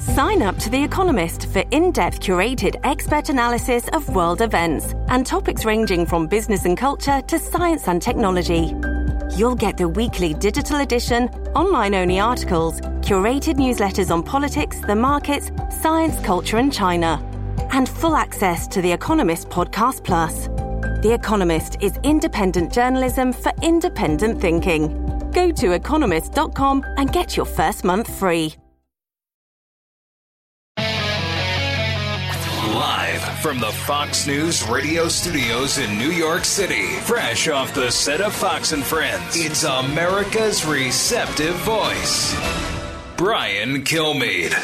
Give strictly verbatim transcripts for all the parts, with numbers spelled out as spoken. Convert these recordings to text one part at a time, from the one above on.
Sign up to The Economist for in-depth curated expert analysis of world events and topics ranging from business and culture to science and technology. You'll get the weekly digital edition, online-only articles, curated newsletters on politics, the markets, science, culture and China, and full access to The Economist Podcast Plus. The Economist is independent journalism for independent thinking. Go to economist dot com and get your first month free. Live from the Fox News radio studios in New York City, fresh off the set of Fox and Friends, it's America's receptive voice, Brian Kilmeade.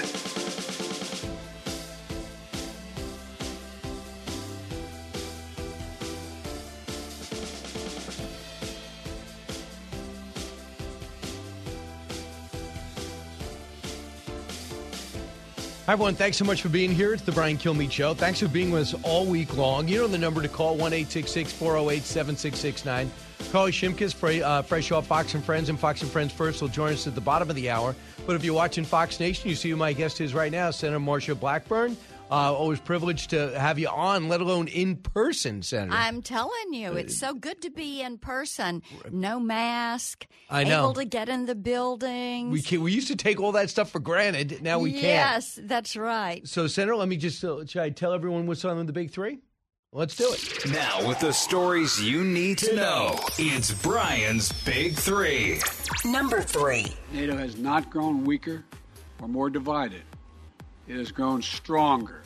Hi, everyone. Thanks so much for being here. It's the Brian Kilmeade Show. Thanks for being with us all week long. You know the number to call, one eight six six, four oh eight, seven six six nine. Carly Shimkus, uh, fresh off Fox and Friends and Fox and Friends First, will join us at the bottom of the hour. But if you're watching Fox Nation, you see who my guest is right now, Senator Marsha Blackburn. Uh, always privileged to have you on, let alone in person, Senator. I'm telling you, it's so good to be in person. No mask. I know. Able to get in the buildings. We can, we used to take all that stuff for granted. Now we yes, can't. Yes, that's right. So, Senator, let me just uh, should I tell everyone what's on the big three? Let's do it. Now, with the stories you need to know, it's Brian's Big Three. Number three. NATO has not grown weaker or more divided. It has grown stronger,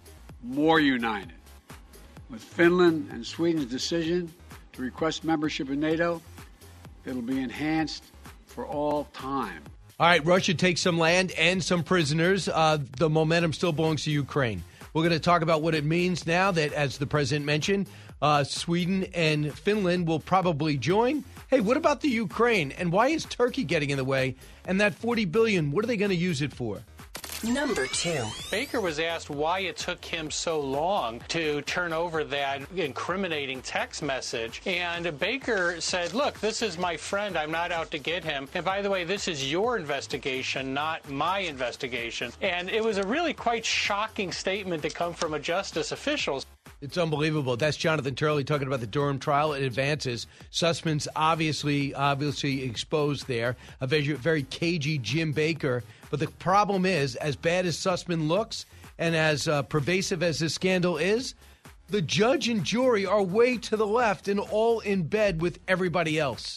more united. With Finland and Sweden's decision to request membership in NATO, it'll be enhanced for all time. All right, Russia takes some land and some prisoners. Uh, the momentum still belongs to Ukraine. We're going to talk about what it means now that, as the president mentioned, uh, Sweden and Finland will probably join. Hey, what about the Ukraine? And why is Turkey getting in the way? And that forty billion dollars, what are they going to use it for? Number two. Baker was asked why it took him so long to turn over that incriminating text message. And Baker said, look, this is my friend. I'm not out to get him. And by the way, this is your investigation, not my investigation. And it was a really quite shocking statement to come from a justice official. It's unbelievable. That's Jonathan Turley talking about the Durham trial. It advances. Sussman's obviously, obviously exposed there. A very, very cagey Jim Baker. But the problem is, as bad as Sussman looks and as uh, pervasive as this scandal is, the judge and jury are way to the left and all in bed with everybody else.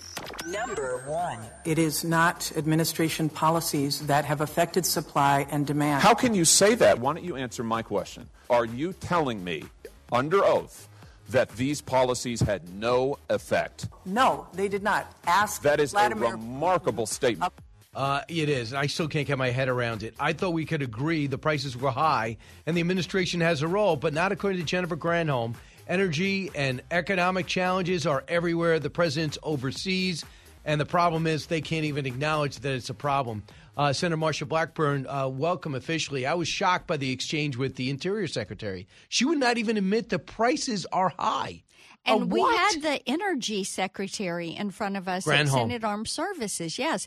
Number one. It is not administration policies that have affected supply and demand. How can you say that? Why don't you answer my question? Are you telling me, under oath, that these policies had no effect? No, they did not. Ask That is Vladimir a remarkable statement. Uh, it is. I still can't get my head around it. I thought we could agree the prices were high and the administration has a role, but not according to Jennifer Granholm. Energy and economic challenges are everywhere. The president's overseas, and the problem is they can't even acknowledge that it's a problem. Uh, Senator Marsha Blackburn, uh, welcome officially. I was shocked by the exchange with the Interior Secretary. She would not even admit the prices are high. And A we what? had the Energy Secretary in front of us Granholm. at Senate Armed Services, yes.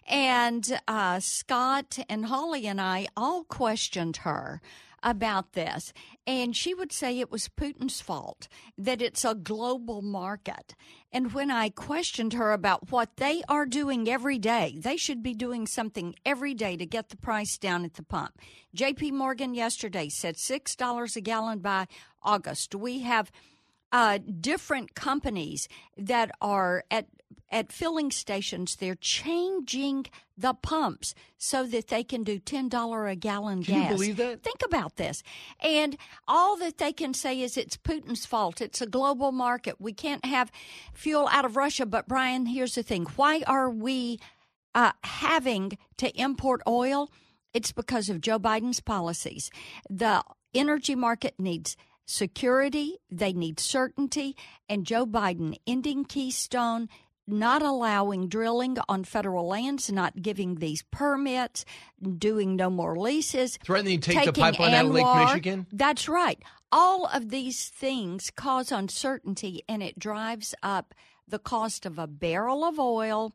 And uh, Scott and Holly and I all questioned her about this. And she would say it was Putin's fault, that it's a global market. And when I questioned her about what they are doing every day, they should be doing something every day to get the price down at the pump. J P Morgan yesterday said six dollars a gallon by August. We have uh, different companies that are at at filling stations. They're changing the pumps so that they can do ten dollars a gallon Can gas. you believe that? Think about this. And all that they can say is it's Putin's fault. It's a global market. We can't have fuel out of Russia. But, Brian, here's the thing. Why are we uh, having to import oil? It's because of Joe Biden's policies. The energy market needs security. They need certainty. And Joe Biden ending Keystone, not allowing drilling on federal lands, not giving these permits, doing no more leases. Threatening to take the taking pipeline out of Lake ANWR. Michigan? That's right. All of these things cause uncertainty, and it drives up the cost of a barrel of oil,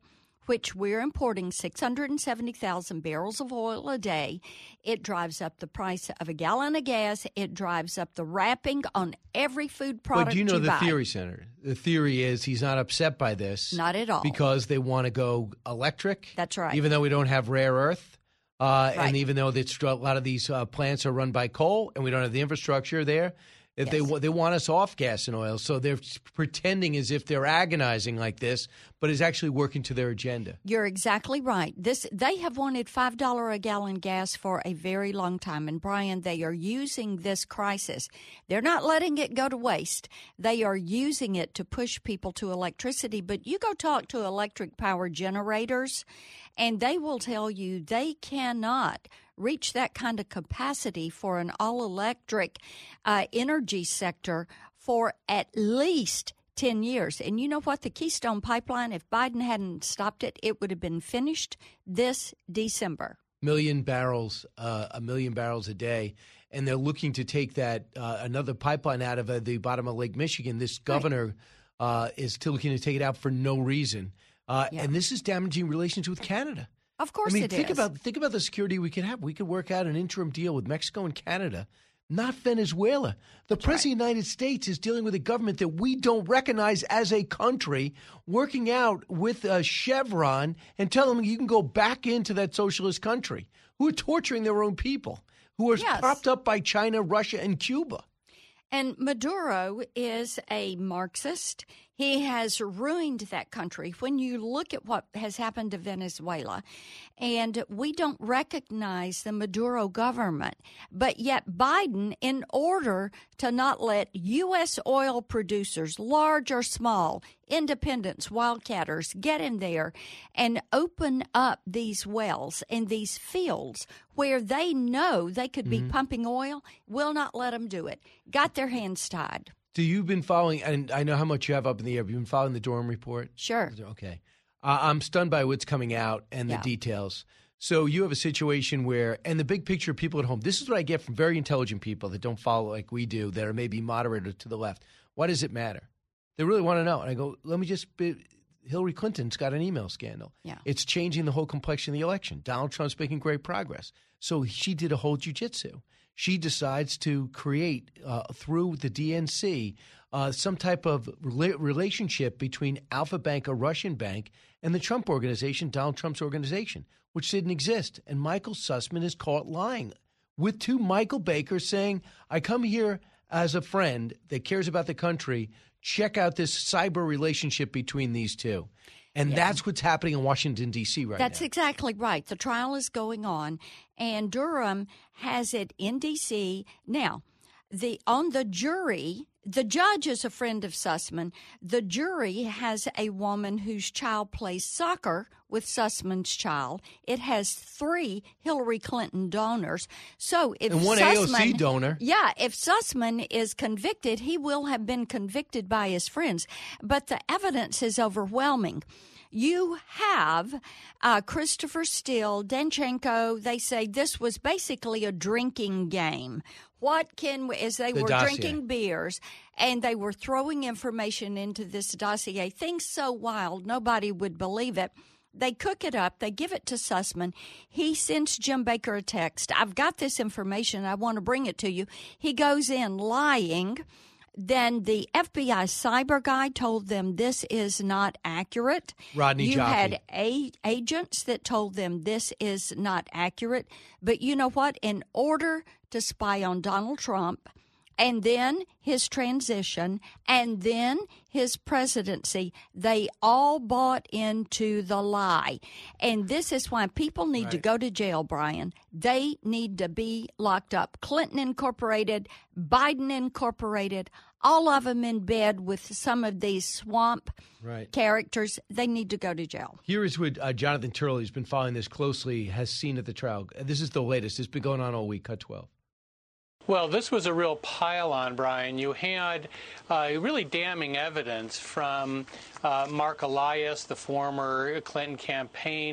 which we're importing six hundred seventy thousand barrels of oil a day. It drives up the price of a gallon of gas. It drives up the wrapping on every food product But do you know you the buy. theory, Senator? The theory is he's not upset by this. Not at all. Because they want to go electric. That's right. Even though we don't have rare earth. Uh, Right. And even though it's, a lot of these uh, plants are run by coal and we don't have the infrastructure there, if they Yes. wa- they want us off gas and oil. So they're pretending as if they're agonizing like this, but is actually working to their agenda. You're exactly right. This they have wanted five dollars a gallon gas for a very long time. And, Brian, they are using this crisis. They're not letting it go to waste. They are using it to push people to electricity. But you go talk to electric power generators, and they will tell you they cannot reach that kind of capacity for an all-electric uh, energy sector for at least ten years. And you know what? The Keystone Pipeline, if Biden hadn't stopped it, it would have been finished this December. Million barrels, uh, a million barrels a day. And they're looking to take that uh, another pipeline out of uh, the bottom of Lake Michigan. This governor uh, is still looking to take it out for no reason. Uh, Yeah. And this is damaging relations with Canada. Of course I mean, it think is. about think about the security we could have. We could work out an interim deal with Mexico and Canada, not Venezuela. The president of the United States is dealing with a government that we don't recognize as a country, working out with uh, Chevron and telling them you can go back into that socialist country, who are torturing their own people, who are Yes. propped up by China, Russia, and Cuba. And Maduro is a Marxist. He has ruined that country. When you look at what has happened to Venezuela, and we don't recognize the Maduro government, but yet Biden, in order to not let U S oil producers, large or small, independents, wildcatters, get in there and open up these wells and these fields where they know they could be pumping oil, will not let them do it. Got their hands tied. So you've been following, and I know how much you have up in the air. Have you been following the Durham report? Sure. Okay. Uh, I'm stunned by what's coming out and the Yeah. details. So you have a situation where, and the big picture of people at home, this is what I get from very intelligent people that don't follow like we do, that are maybe moderate or to the left. Why does it matter? They really want to know. And I go, let me just be, Hillary Clinton's got an email scandal. Yeah. It's changing the whole complexion of the election. Donald Trump's making great progress. So she did a whole jujitsu. She decides to create, uh, through the D N C, uh, some type of rela- relationship between Alpha Bank, a Russian bank, and the Trump organization, Donald Trump's organization, which didn't exist. And Michael Sussman is caught lying with two Michael Bakers saying, I come here as a friend that cares about the country. Check out this cyber relationship between these two. And Yeah. that's what's happening in Washington, D C right That's now. exactly right. The trial is going on, and Durham has it in D C Now, the on the jury, the judge is a friend of Sussman. The jury has a woman whose child plays soccer with Sussman's child. It has three Hillary Clinton donors. So if And one Sussman, A O C donor. Yeah, if Sussman is convicted, he will have been convicted by his friends. But the evidence is overwhelming. You have uh, Christopher Steele, Danchenko. They say this was basically a drinking game. What can we, as they The were dossier. drinking beers and they were throwing information into this dossier, things so wild nobody would believe it. They cook it up. They give it to Sussman. He sends Jim Baker a text. I've got this information. I want to bring it to you. He goes in lying. Then the F B I cyber guy told them this is not accurate. Rodney You Jockey. had a- agents that told them this is not accurate. But you know what? In order to spy on Donald Trump, and then his transition, and then his presidency, they all bought into the lie. And this is why people need to Right. go to jail, Brian. They need to be locked up. Clinton Incorporated, Biden Incorporated, all of them in bed with some of these swamp Right. characters. They need to go to jail. Here is what uh, Jonathan Turley, who's been following this closely, has seen at the trial. This is the latest. It's been going on all week. Cut twelve. Well, this was a real pile-on, Brian. You had uh, really damning evidence from uh, Mark Elias, the former Clinton campaign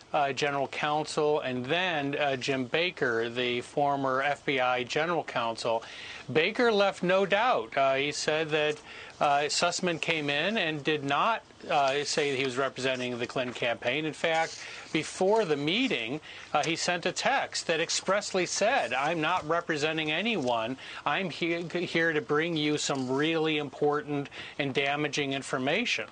uh, general counsel, and then uh, Jim Baker, the former F B I general counsel. Baker left no doubt. Uh, he said that uh, Sussman came in and did not uh, say that he was representing the Clinton campaign. In fact, before the meeting, uh, he sent a text that expressly said, I'm not representing anyone. I'm he- here to bring you some really important and damaging information.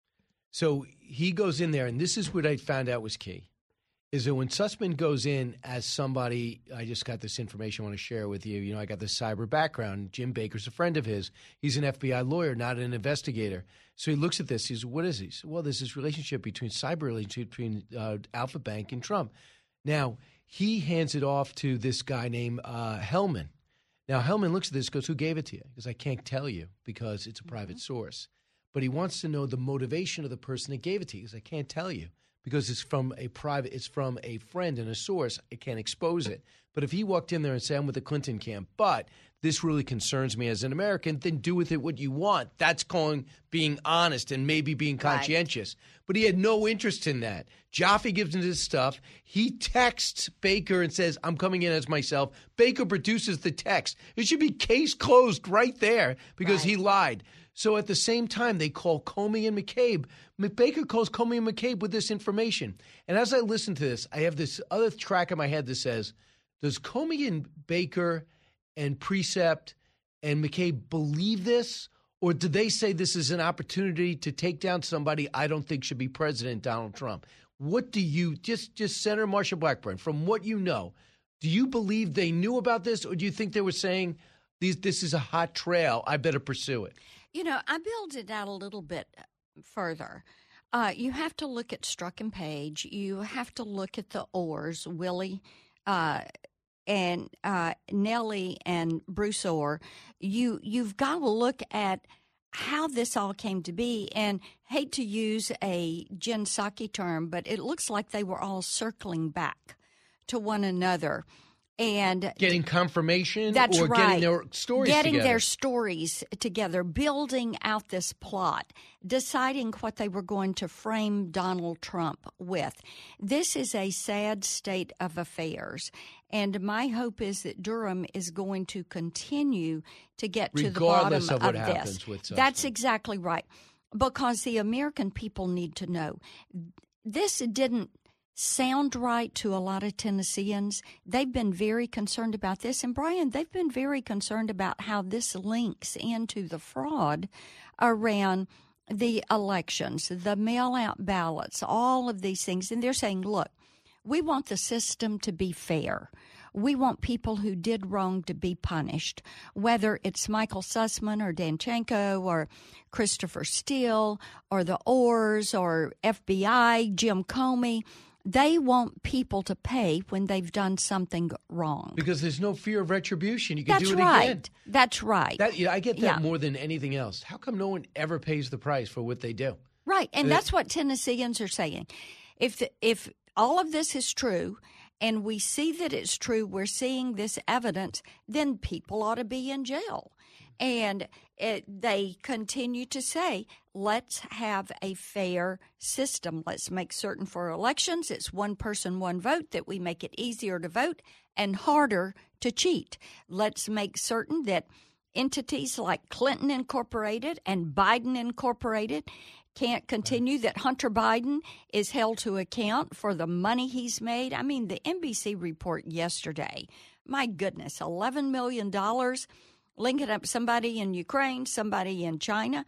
So he goes in there, and this is what I found out was key, is that when Sussman goes in as somebody, I just got this information I want to share with you. You know, I got this cyber background. Jim Baker's a friend of his. He's an F B I lawyer, not an investigator. So he looks at this. He's, what is he? He said, well, there's this relationship between cyber relationship between uh, Alpha Bank and Trump. Now, he hands it off to this guy named uh, Hellman. Now, Hellman looks at this and goes, who gave it to you? Because I can't tell you because it's a private mm-hmm. source. But he wants to know the motivation of the person that gave it to you because I can't tell you because it's from a private, it's from a friend and a source. I can't expose it. But if he walked in there and said, I'm with the Clinton camp, but this really concerns me as an American, then do with it what you want. That's calling being honest and maybe being conscientious. Right. But he had no interest in that. Jaffe gives him this stuff. He texts Baker and says, I'm coming in as myself. Baker produces the text. It should be case closed right there because right. he lied. So at the same time, they call Comey and McCabe. Baker calls Comey and McCabe with this information. And as I listen to this, I have this other track in my head that says, does Comey and Baker and Precept and McCabe believe this? Or do they say this is an opportunity to take down somebody I don't think should be President Donald Trump? What do you, just, just Senator Marsha Blackburn, from what you know, do you believe they knew about this? Or do you think they were saying, These, this is a hot trail, I better pursue it? You know, I build it out a little bit further. Uh, you have to look at Strzok and Page. You have to look at the Orrs, Willie uh, and uh, Nellie and Bruce Orr. You, you've got to look at how this all came to be. And hate to use a Jen Psaki term, but it looks like they were all circling back to one another. And getting confirmation that's or right. getting their stories getting together. their stories together, building out this plot, deciding what they were going to frame Donald Trump with. This is a sad state of affairs. And my hope is that Durham is going to continue to get Regardless to the bottom of, what of happens this. With That's exactly right. Because the American people need to know. This didn't sound right to a lot of Tennesseans. They've been very concerned about this. And, Brian, they've been very concerned about how this links into the fraud around the elections, the mail-out ballots, all of these things. And they're saying, look, we want the system to be fair. We want people who did wrong to be punished, whether it's Michael Sussman or Danchenko or Christopher Steele or the Orrs or F B I, Jim Comey. They want people to pay when they've done something wrong. Because there's no fear of retribution. You can That's do it right. again. That's right. That, yeah, I get that yeah. more than anything else. How come no one ever pays the price for what they do? Right, and uh, that's what Tennesseans are saying. If the, if all of this is true, and we see that it's true, we're seeing this evidence, then people ought to be in jail. And it, they continue to say, let's have a fair system. Let's make certain for elections, it's one person, one vote, that we make it easier to vote and harder to cheat. Let's make certain that entities like Clinton Incorporated and Biden Incorporated can't continue, that Hunter Biden is held to account for the money he's made. I mean, the N B C report yesterday, my goodness, eleven million dollars linking up somebody in Ukraine, somebody in China.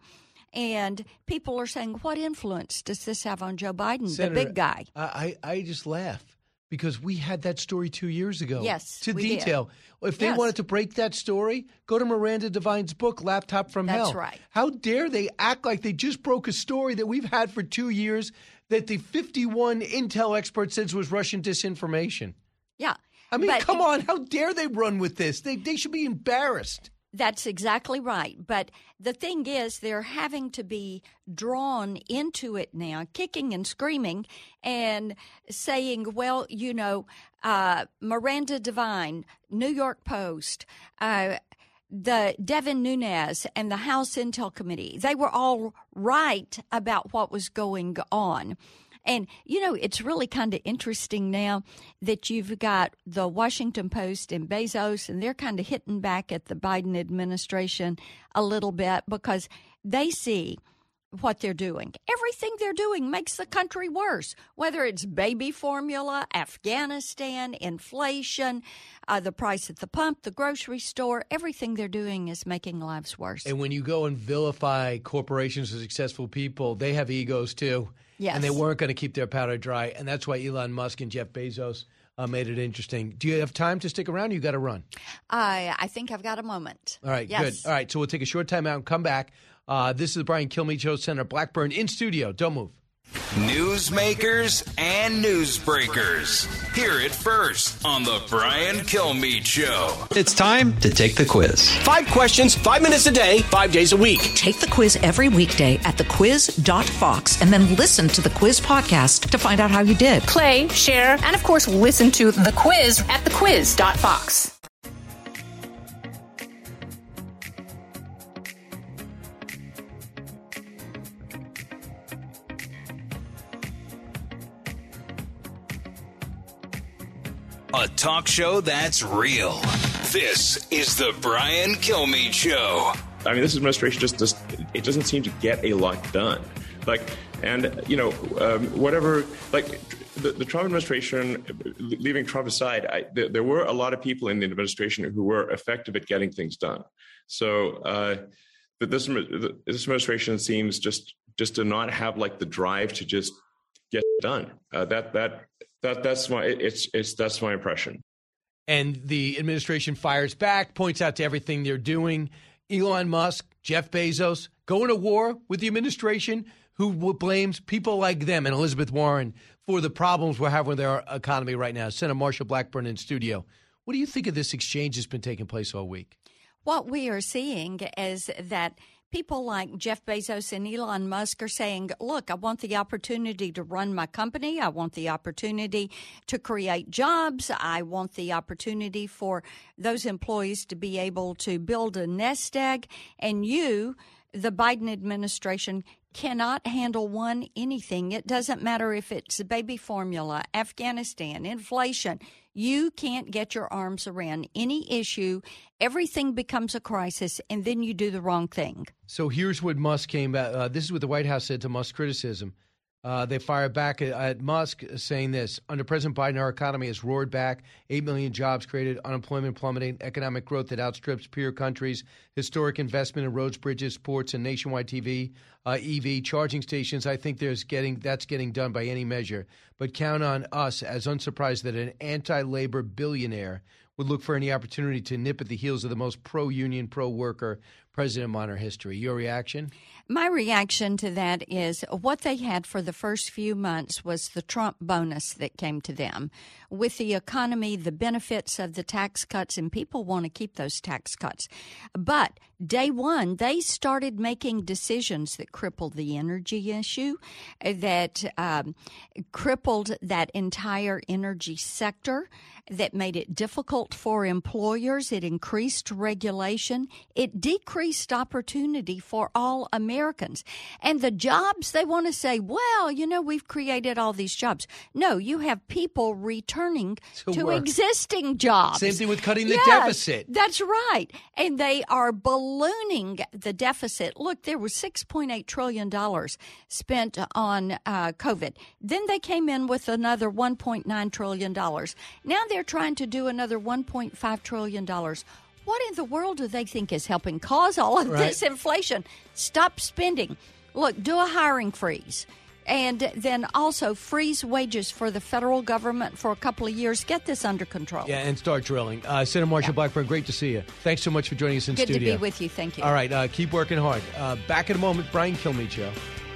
And people are saying, what influence does this have on Joe Biden, Senator, the big guy? I, I just laugh because we had that story two years ago. Yes, to we detail. did. If they yes. wanted to break that story, go to Miranda Devine's book, Laptop from That's Hell. That's right. How dare they act like they just broke a story that we've had for two years that the fifty-one intel expert says was Russian disinformation. Yeah. I mean, but, come on. How dare they run with this? They They should be embarrassed. That's exactly right. But the thing is, they're having to be drawn into it now, kicking and screaming and saying, well, you know, uh, Miranda Devine, New York Post, uh, the Devin Nunes and the House Intel Committee, they were all right about what was going on. And, you know, it's really kind of interesting now that you've got the Washington Post and Bezos, and they're kind of hitting back at the Biden administration a little bit because they see what they're doing. Everything they're doing makes the country worse, whether it's baby formula, Afghanistan, inflation, uh, the price at the pump, the grocery store. Everything they're doing is making lives worse. And when you go and vilify corporations as successful people, they have egos too. Yes. And they weren't going to keep their powder dry. And that's why Elon Musk and Jeff Bezos uh, made it interesting. Do you have time to stick around or you got to run? I, I think I've got a moment. All right, yes. good. All right, so we'll take a short time out and come back. Uh, this is the Brian Kilmeade Show. Senator Blackburn in studio. Don't move. Newsmakers and newsbreakers. Hear it first on the Brian Kilmeade Show. It's time to take the quiz. Five questions, five minutes a day, five days a week. Take the quiz every weekday at the quiz dot fox and then listen to the quiz podcast to find out how you did. Play, share, and of course, listen to the quiz at the quiz dot fox. A talk show that's real. This is the Brian Kilmeade Show. I mean, this administration just does, it doesn't seem to get a lot done. Like, and, you know, um, whatever, like the, the Trump administration, leaving Trump aside, I, there, there were a lot of people in the administration who were effective at getting things done. So uh, this, this administration seems just, just to not have like the drive to just get it done. Uh, that, that, That that's my it's it's that's my impression. And the administration fires back, points out to everything they're doing. Elon Musk, Jeff Bezos, going to war with the administration who blames people like them and Elizabeth Warren for the problems we're having with our economy right now. Senator Marsha Blackburn in studio. What do you think of this exchange that's been taking place all week? What we are seeing is that people like Jeff Bezos and Elon Musk are saying, look, I want the opportunity to run my company. I want the opportunity to create jobs. I want the opportunity for those employees to be able to build a nest egg. And you, the Biden administration, cannot handle one anything. It doesn't matter if it's baby formula, Afghanistan, inflation. You can't get your arms around any issue. Everything becomes a crisis, and then you do the wrong thing. So here's what Musk came back. Uh, this is what the White House said to Musk's criticism. Uh, they fired back at, at Musk saying this. Under President Biden, our economy has roared back. Eight million jobs created, unemployment plummeting, economic growth that outstrips peer countries, historic investment in roads, bridges, ports, and nationwide T V, uh, E V, charging stations. I think there's getting that's getting done by any measure. But count on us as unsurprised that an anti-labor billionaire would look for any opportunity to nip at the heels of the most pro-union, pro-worker president in modern history. Your reaction? My reaction to that is what they had for the first few months was the Trump bonus that came to them. With the economy, the benefits of the tax cuts, and people want to keep those tax cuts. But day one, they started making decisions that crippled the energy issue, that um, crippled that entire energy sector, that made it difficult for employers. It increased regulation. It decreased opportunity for all Americans. And the jobs, they want to say, well, you know, we've created all these jobs. No, you have people returning to, to existing jobs. Same thing with cutting the yes, deficit. That's right. And they are ballooning the deficit. Look, there was six point eight trillion dollars spent on uh, COVID. Then they came in with another one point nine trillion dollars. Now they're trying to do another one point five trillion dollars. What in the world do they think is helping cause all of right. this inflation? Stop spending. Look, do a hiring freeze. And then also freeze wages for the federal government for a couple of years. Get this under control. Yeah, and start drilling. Uh, Senator Marsha yeah. Blackburn, great to see you. Thanks so much for joining us in Good studio. Good to be with you. Thank you. All right, uh, keep working hard. Uh, back in a moment, Brian Kilmeade Show.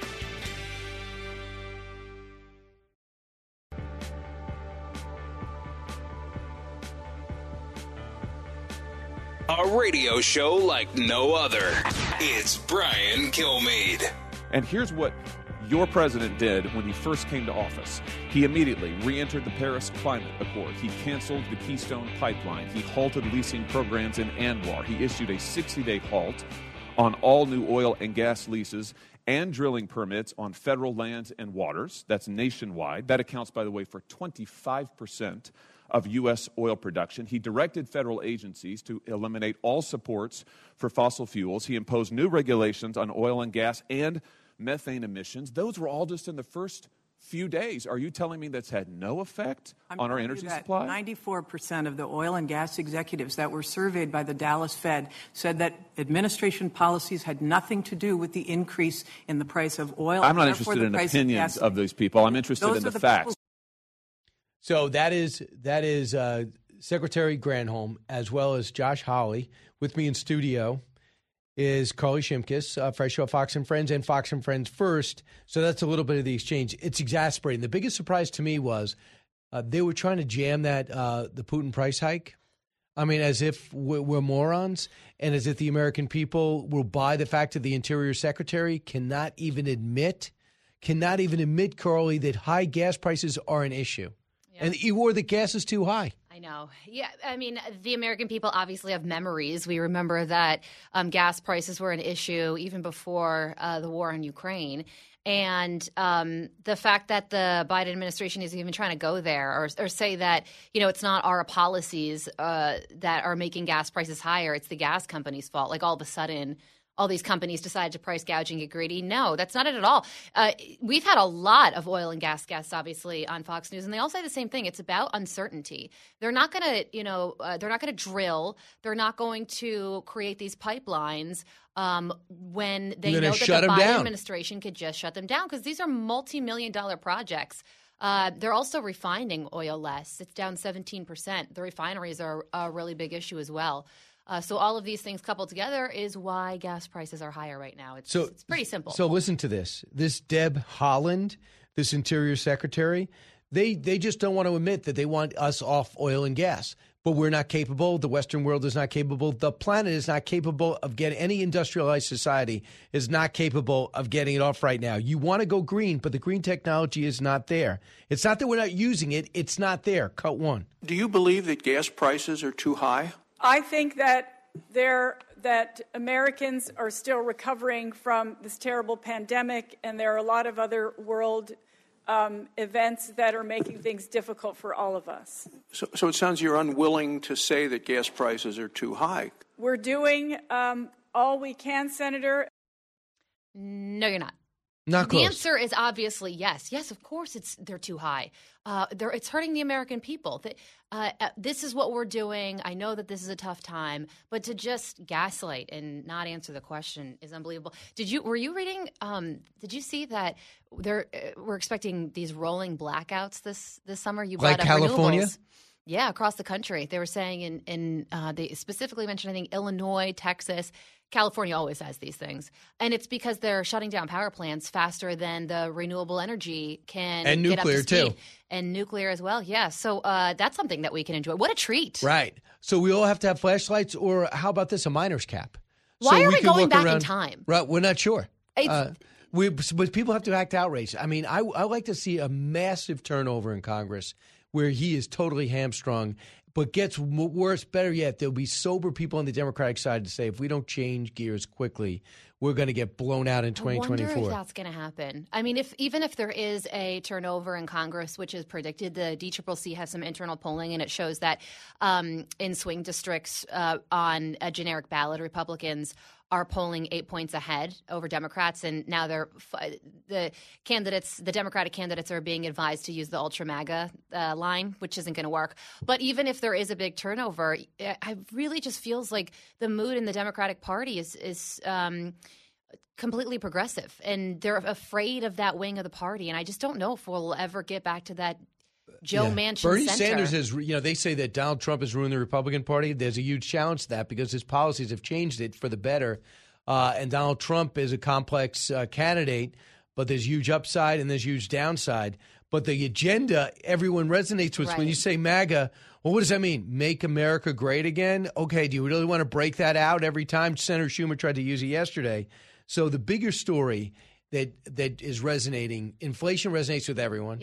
A radio show like no other. It's Brian Kilmeade. And here's what your president did when he first came to office. He immediately re-entered the Paris Climate Accord. He canceled the Keystone Pipeline. He halted leasing programs in ANWR. He issued a sixty-day halt on all new oil and gas leases. and drilling permits on federal lands and waters. That's nationwide. That accounts, by the way, for twenty-five percent of U S oil production. He directed federal agencies to eliminate all supports for fossil fuels. He imposed new regulations on oil and gas and methane emissions. Those were all just in the first few days. Are you telling me that's had no effect I'm on our telling you energy that supply? ninety-four percent of the oil and gas executives that were surveyed by the Dallas Fed said that administration policies had nothing to do with the increase in the price of oil. I'm not and therefore interested the in price opinions of, of those people. I'm interested Those in are the, the facts. people- So that is that is uh, Secretary Granholm, as well as Josh Hawley. With me in studio is Carly Shimkus, uh, fresh off Fox and Friends and Fox and Friends First. So that's a little bit of the exchange. It's exasperating. The biggest surprise to me was uh, they were trying to jam that uh, the Putin price hike. I mean, as if we're, we're morons, and as if the American people will buy the fact that the Interior Secretary cannot even admit, cannot even admit, Carly, that high gas prices are an issue. And or the gas is too high. I know. Yeah, I mean, the American people obviously have memories. We remember that um, gas prices were an issue even before uh, the war in Ukraine. And um, the fact that the Biden administration is even trying to go there or, or say that, you know, it's not our policies uh, that are making gas prices higher, it's the gas company's fault. Like all of a sudden, all these companies decided to price gouge and get greedy. No, that's not it at all. Uh, we've had a lot of oil and gas guests, obviously, on Fox News, and they all say the same thing. It's about uncertainty. They're not going to, you know, uh, they're not going to drill. They're not going to create these pipelines um, when they know that the Biden down. administration could just shut them down because these are multi-million dollar projects. Uh, they're also refining oil less. It's down seventeen percent. The refineries are a really big issue as well. Uh, so all of these things coupled together is why gas prices are higher right now. It's, so, it's pretty simple. So listen to this. This Deb Haaland, this Interior Secretary, they they just don't want to admit that they want us off oil and gas. But we're not capable. The Western world is not capable. The planet is not capable of getting – any industrialized society is not capable of getting it off right now. You want to go green, but the green technology is not there. It's not that we're not using it. It's not there. Cut one. Do you believe that gas prices are too high? I think that there that Americans are still recovering from this terrible pandemic, and there are a lot of other world um, events that are making things difficult for all of us. So, so it sounds you're unwilling to say that gas prices are too high. We're doing um, all we can, Senator. No, you're not. Not the close. answer is obviously yes. Yes, of course, it's they're too high. Uh, they're, it's hurting the American people. That uh, uh, this is what we're doing. I know that this is a tough time, but to just gaslight and not answer the question is unbelievable. Did you were you reading? Um, did you see that they're uh, we're expecting these rolling blackouts this this summer? You like brought up California. Renewables. Yeah, across the country. They were saying in in uh, they specifically mentioned I think Illinois, Texas. California always has these things. And it's because they're shutting down power plants faster than the renewable energy can and get nuclear up to speed. too. And nuclear as well, yeah. So uh, that's something that we can enjoy. What a treat. Right. So we all have to have flashlights, or how about this, a miner's cap? Why so are we we can going look back around, in time? Right, we're not sure. It's, Uh, we, but people have to act outraged. I mean, I, I like to see a massive turnover in Congress where he is totally hamstrung. But gets worse, better yet, there'll be sober people on the Democratic side to say, if we don't change gears quickly, we're going to get blown out in twenty twenty-four. I wonder if that's going to happen. I mean, if even if there is a turnover in Congress, which is predicted, the D C C C has some internal polling, and it shows that um, in swing districts uh, on a generic ballot, Republicans are polling eight points ahead over Democrats, and now they're the candidates, the Democratic candidates, are being advised to use the ultra MAGA uh, line, which isn't going to work. But even if there is a big turnover, it really just feels like the mood in the Democratic Party is is um, completely progressive, and they're afraid of that wing of the party. And I just don't know if we'll ever get back to that Joe yeah. Manchin Bernie center. Sanders is, you know, they say that Donald Trump has ruined the Republican Party. There's a huge challenge to that because his policies have changed it for the better. Uh, and Donald Trump is a complex uh, candidate, but there's huge upside and there's huge downside. But the agenda everyone resonates with. Right. When you say MAGA, well, what does that mean? Make America great again? Okay, do you really want to break that out every time? Senator Schumer tried to use it yesterday. So the bigger story that that is resonating, inflation resonates with everyone. Yeah.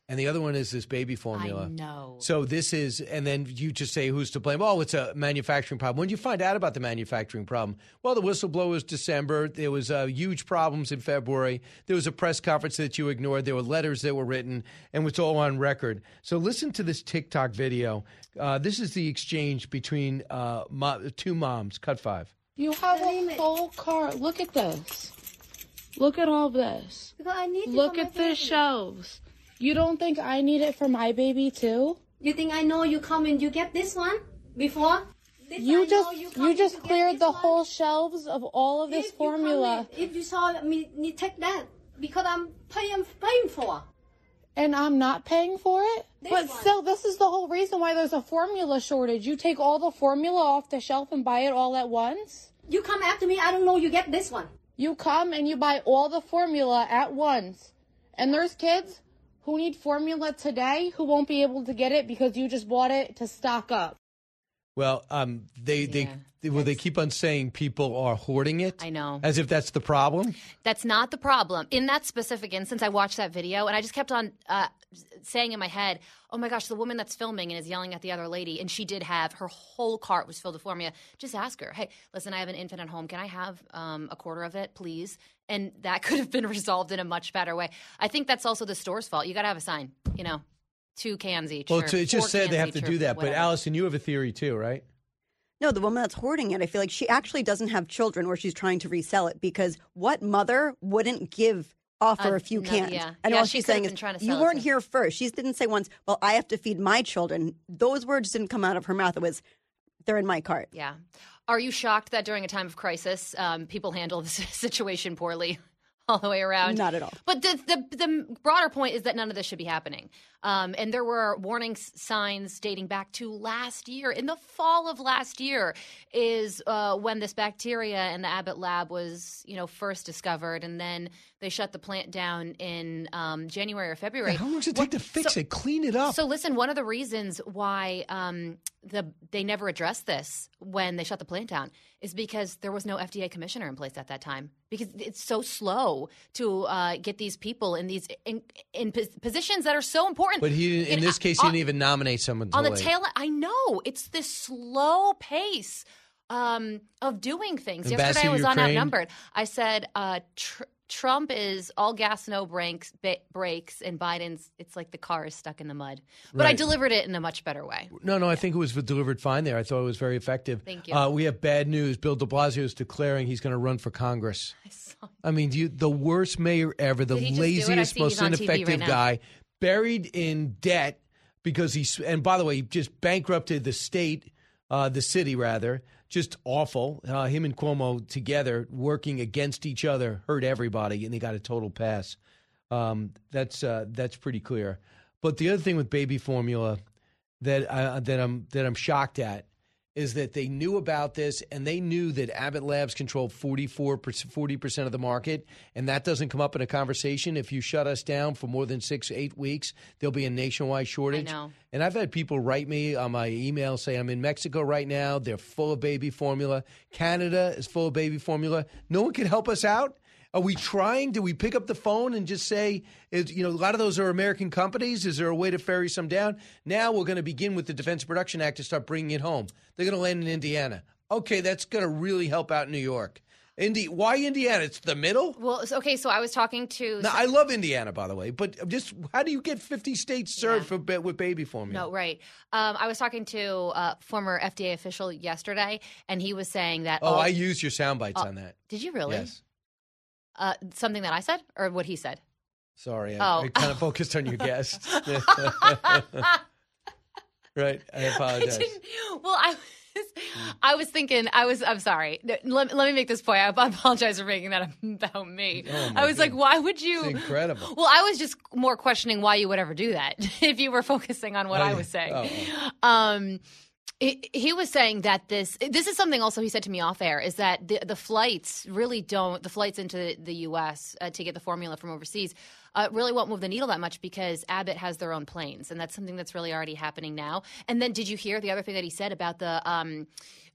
and the other one is this baby formula. I know. So this is, and then you just say who's to blame. Oh, it's a manufacturing problem. When did you find out about the manufacturing problem? Well, the whistleblower was December. There was uh, huge problems in February. There was a press conference that you ignored. There were letters that were written, and it's all on record. So listen to this TikTok video. Uh, this is the exchange between uh, mo- two moms. Cut five. You have a whole cart. Look at this. Look at all this. I need Look at the shelves. You don't think I need it for my baby too? You think I know you come and you get this one before? This You I just you, you just cleared the whole shelves of all of this if formula. You in, if you saw me, you take that because I'm paying paying for. And I'm not paying for it? This but one. still, this is the whole reason why there's a formula shortage. You take all the formula off the shelf and buy it all at once? You come after me, I don't know you get this one. You come and you buy all the formula at once. And there's kids who need formula today who won't be able to get it because you just bought it to stock up. Well, um, they they, they well they keep on saying people are hoarding it. I know. As if that's the problem. That's not the problem. In that specific instance, I watched that video and I just kept on uh, saying in my head, oh my gosh, the woman that's filming and is yelling at the other lady, and she did have, her whole cart was filled with formula. Just ask her, hey, listen, I have an infant at home. Can I have um, a quarter of it, please? And that could have been resolved in a much better way. I think that's also the store's fault. You got to have a sign, you know, two cans each. Well, or it's, it just four said they cans have to each do or that. But whatever. Allison, you have a theory too, right? No, the woman that's hoarding it, I feel like she actually doesn't have children where she's trying to resell it, because what mother wouldn't give offer Uh, a few no, cans? yeah. And Yeah, all she she's could have saying been is, trying to you sell it weren't to- here first. She didn't say once, well, I have to feed my children. Those words didn't come out of her mouth. It was, they're in my cart. Yeah. Are you shocked that during a time of crisis, um, people handle the situation poorly all the way around? Not at all. But the, the the broader point is that none of this should be happening. Um, and there were warning s- signs dating back to last year. In the fall of last year is uh, when this bacteria in the Abbott lab was, you know, first discovered, and then they shut the plant down in um, January or February. Yeah, how long does it take to fix so- it, clean it up? So listen, one of the reasons why um, the they never addressed this when they shut the plant down is because there was no F D A commissioner in place at that time, because it's so slow to uh, get these people in these in, in pos- positions that are so important. But he, in And, this uh, case, he on- didn't even nominate someone. on the till late. tail. I know it's this slow pace um, of doing things. Yesterday, I was on Ukraine. Outnumbered. I said uh, tr- Trump is all gas, no brakes, ba- brakes, and Biden's it's like the car is stuck in the mud. But I Right. delivered it in a much better way. No, no, I think it was delivered fine there. I thought it was very effective. Thank you. Uh, we have bad news. Bill de Blasio is declaring he's going to run for Congress. I, saw I mean, you, the worst mayor ever, the Did he just do it? I laziest, see most he's on T V ineffective right now. guy, buried in debt because he's, and by the way, he just bankrupted the state, uh, the city rather. Just awful. Uh, him and Cuomo together working against each other hurt everybody, and they got a total pass. Um, that's uh, that's pretty clear. But the other thing with baby formula that I, that I'm that I'm shocked at is that they knew about this, and they knew that Abbott Labs controlled forty-four percent, forty percent of the market, and that doesn't come up in a conversation. If you shut us down for more than six, eight weeks, there'll be a nationwide shortage. I know. And I've had people write me on my email say, I'm in Mexico right now. They're full of baby formula. Canada is full of baby formula. No one can help us out. Are we trying? Do we pick up the phone and just say, is, you know, a lot of those are American companies. Is there a way to ferry some down? Now we're going to begin with the Defense Production Act to start bringing it home. They're going to land in Indiana. Okay, that's going to really help out New York. Indi- why Indiana? It's the middle? Well, so- okay, so I was talking to. Now, I love Indiana, by the way, but just how do you get fifty states served for ba- with baby formula? No, right. Um, I was talking to a former F D A official yesterday, and he was saying that. Oh, all- I used your sound bites uh, on that. Did you really? Yes. Uh, something that I said, or what he said? Sorry, I, Oh. I kind of focused on your guests. Right, I apologize. I didn't- well, I was, I was thinking, I was, I'm sorry. Let, let me make this point. I apologize for making that about me. Oh, my I was like, goodness. why would you? It's incredible. Well, I was just more questioning why you would ever do that if you were focusing on what Oh, I yeah. was saying. Oh, oh. Um, he, he was saying that this this is something also he said to me off air, is that the, the flights really don't, the flights into the U S uh, to get the formula from overseas uh, really won't move the needle that much because Abbott has their own planes. And that's something that's really already happening now. And then did you hear the other thing that he said about the um,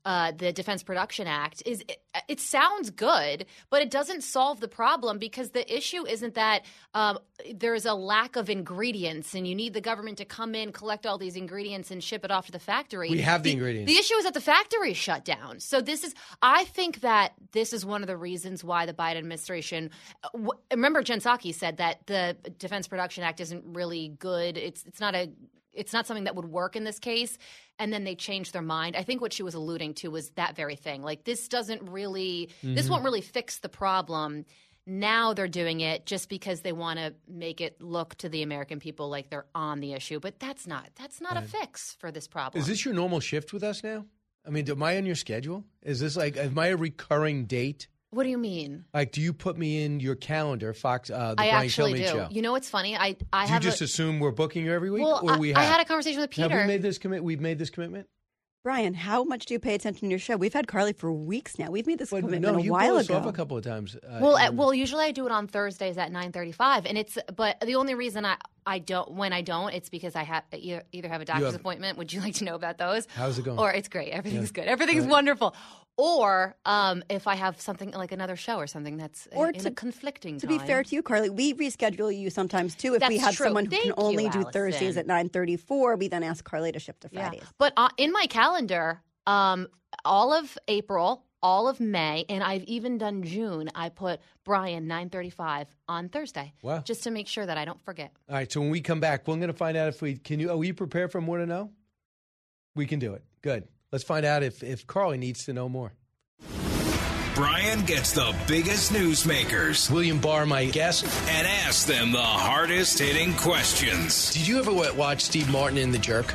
uh, the Defense Production Act is it, it sounds good, but it doesn't solve the problem because the issue isn't that um, there's a lack of ingredients and you need the government to come in, collect all these ingredients and ship it off to the factory. We have the, the ingredients. The issue is that the factory is shut down. So this is – I think that this is one of the reasons why the Biden administration – w- remember Jen Psaki said that the Defense Production Act isn't really good. It's it's not a – It's not something that would work in this case, and then they changed their mind. I think what she was alluding to was that very thing. Like, this doesn't really mm-hmm. – this won't really fix the problem. Now they're doing it just because they want to make it look to the American people like they're on the issue. But that's not – that's not right. a fix for this problem. Is this your normal shift with us now? I mean, am I on your schedule? Is this like – am I a recurring date? What do you mean? Like, do you put me in your calendar, Fox, uh, the I Brian actually Kilmeade do. show? You know what's funny? I, I do have you just a, assume we're booking you every week? Well, or I, we have? I had a conversation with Peter. Have we made this commit? We've made this commitment? Brian, how much do you pay attention to your show? We've had Carly for weeks now. We've made this well, commitment no, a you while us ago. Off a couple of times. Uh, well, at, well, usually I do it on Thursdays at nine thirty-five, and it's. But the only reason I, I don't when I don't, it's because I have either, either have a doctor's have, appointment. Would you like to know about those? How's it going? Or it's great. Everything's yeah. good. Everything's right. wonderful. Or um, if I have something like another show or something that's or in to, a conflicting to time. be fair to you, Carly, we reschedule you sometimes too. If That's we have true. someone who Thank can only you, do Allison. Thursdays at nine thirty-four, we then ask Carly to shift to Fridays. Yeah. But uh, in my calendar, um, all of April, all of May, and I've even done June, I put Brian nine thirty-five on Thursday. Wow. Just to make sure that I don't forget. All right, so when we come back, we're going to find out if we can. You, are you prepared for more to know? We can do it. Good. Let's find out if, if Carly needs to know more. Brian gets the biggest newsmakers. William Barr, my guest. And asks them the hardest hitting questions. Did you ever watch Steve Martin in The Jerk?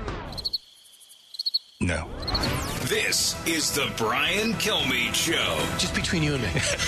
No. This is the Brian Kilmeade Show. Just between you and me.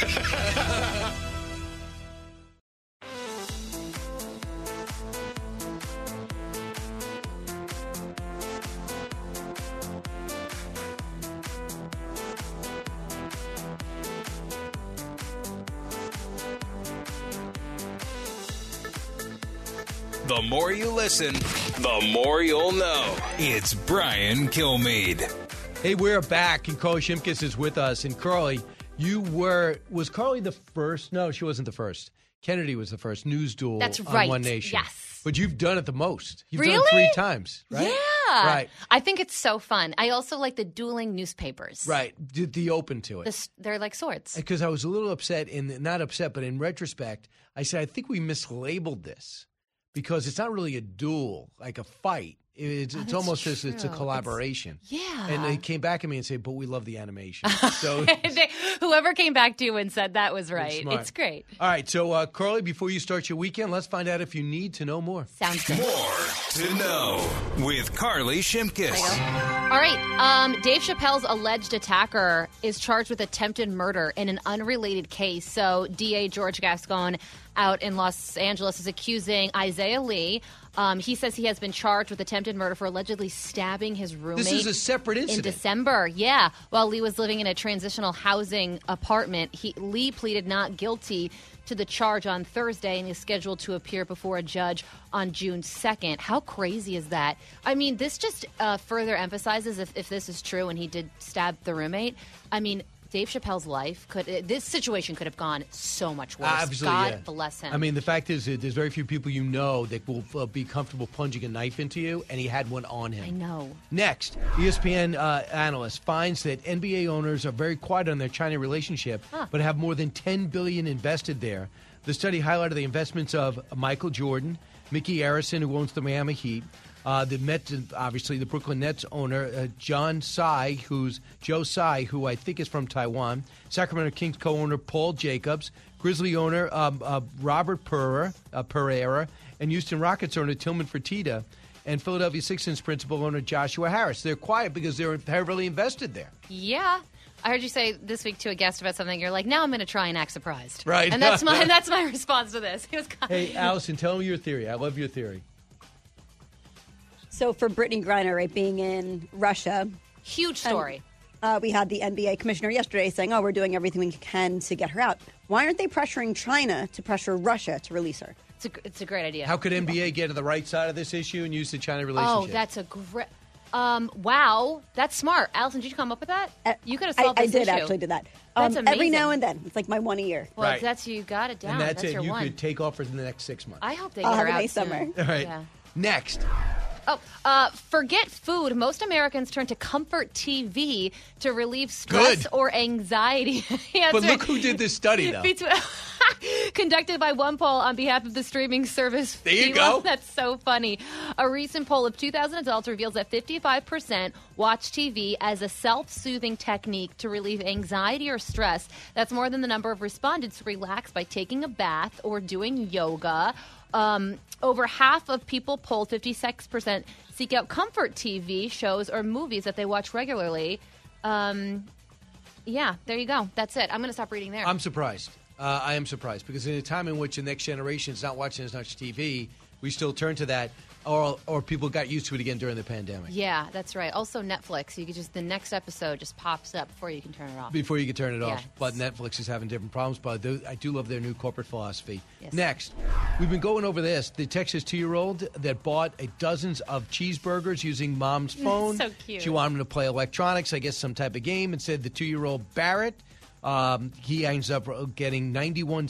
The more you listen, the more you'll know. It's Brian Kilmeade. Hey, we're back, and Carly Shimkus is with us. And Carly, you were, was Carly the first? No, she wasn't the first. Kennedy was the first news duel That's on right. One Nation. Yes. But you've done it the most. You've Really? done it three times, right? Yeah. Right. I think it's so fun. I also like the dueling newspapers. Right. The, the open to it. The, they're like swords. Because I was a little upset, in not upset, but in retrospect, I said, I think we mislabeled this because it's not really a duel, like a fight. It's, Oh, it's that's almost as it's a true. collaboration. It's- yeah. And they came back at me and said, but we love the animation. So They- Whoever came back to you and said that was right. smart. It's great. All right, so uh, Carly, before you start your weekend, let's find out if you need to know more. Sounds good. More to know with Carly Shimkus. All right. Um, Dave Chappelle's alleged attacker is charged with attempted murder in an unrelated case. So D A George Gascon out in Los Angeles is accusing Isaiah Lee. Um, he says he has been charged with attempted murder for allegedly stabbing his roommate. This is a separate incident. In December, yeah. While Lee was living in a transitional housing apartment, he, Lee pleaded not guilty to the charge on Thursday and is scheduled to appear before a judge on June second. How crazy is that? I mean, this just uh, further emphasizes if, if this is true and he did stab the roommate. I mean, Dave Chappelle's life could uh, this situation could have gone so much worse. Absolutely, God yeah. bless him. I mean, the fact is that there's very few people you know that will uh, be comfortable plunging a knife into you, and he had one on him. I know. Next, E S P N uh, analyst finds that N B A owners are very quiet on their China relationship, Huh. but have more than ten billion dollars invested there. The study highlighted the investments of Michael Jordan, Mickey Arison, who owns the Miami Heat, Uh, the Mets, obviously, the Brooklyn Nets owner, uh, John Tsai, who's Joe Tsai, who I think is from Taiwan, Sacramento Kings co-owner Paul Jacobs, Grizzly owner um, uh, Robert Pereira, uh, Pereira, and Houston Rockets owner Tillman Fertitta, and Philadelphia Sixers principal owner Joshua Harris. They're quiet because they're heavily invested there. Yeah. I heard you say this week to a guest about something. You're like, now I'm going to try and act surprised. Right. And that's my that's my response to this. It was kind of, Hey, Allison, tell me your theory. I love your theory. So for Brittany Griner, right, being in Russia. Huge story. And, uh, we had the N B A commissioner yesterday saying, oh, we're doing everything we can to get her out. Why aren't they pressuring China to pressure Russia to release her? It's a, it's a great idea. How could N B A get to the right side of this issue and use the China relationship? Oh, that's a great... Um, wow, that's smart. Allison, did you come up with that? Uh, you could have I, solved I this did issue. actually do that. That's Um, amazing. every now and then. It's like my one a year. Well, Right. that's you got it down. And that's, it. your You one. could take off for the next six months. I hope they I'll get have her a out nice soon. summer. All right. Yeah. Next. Oh, uh, forget food. Most Americans turn to comfort T V to relieve stress Good. or anxiety. Yeah, But that's look right. who did this study, though. Between- Conducted by one poll on behalf of the streaming service. There you Philo. go. That's so funny. A recent poll of two thousand adults reveals that fifty-five percent watch T V as a self-soothing technique to relieve anxiety or stress. That's more than the number of respondents who relax by taking a bath or doing yoga. Um, over half of people polled, fifty-six percent, seek out comfort T V shows or movies that they watch regularly. Um, yeah, there you go. That's it. I'm going to stop reading there. I'm surprised. Uh, I am surprised because in a time in which the next generation is not watching as much T V, we still turn to that, or or people got used to it again during the pandemic. Yeah, that's right. Also, Netflix. You could just the next episode just pops up before you can turn it off. Before you can turn it Yeah, off. But Netflix is having different problems. But th- I do love their new corporate philosophy. Yes. Next, we've been going over this. The Texas two-year-old that bought a dozens of cheeseburgers using mom's phone. So cute. She wanted him to play electronics, I guess some type of game, and said the two-year-old Barrett, um, he ends up getting ninety-one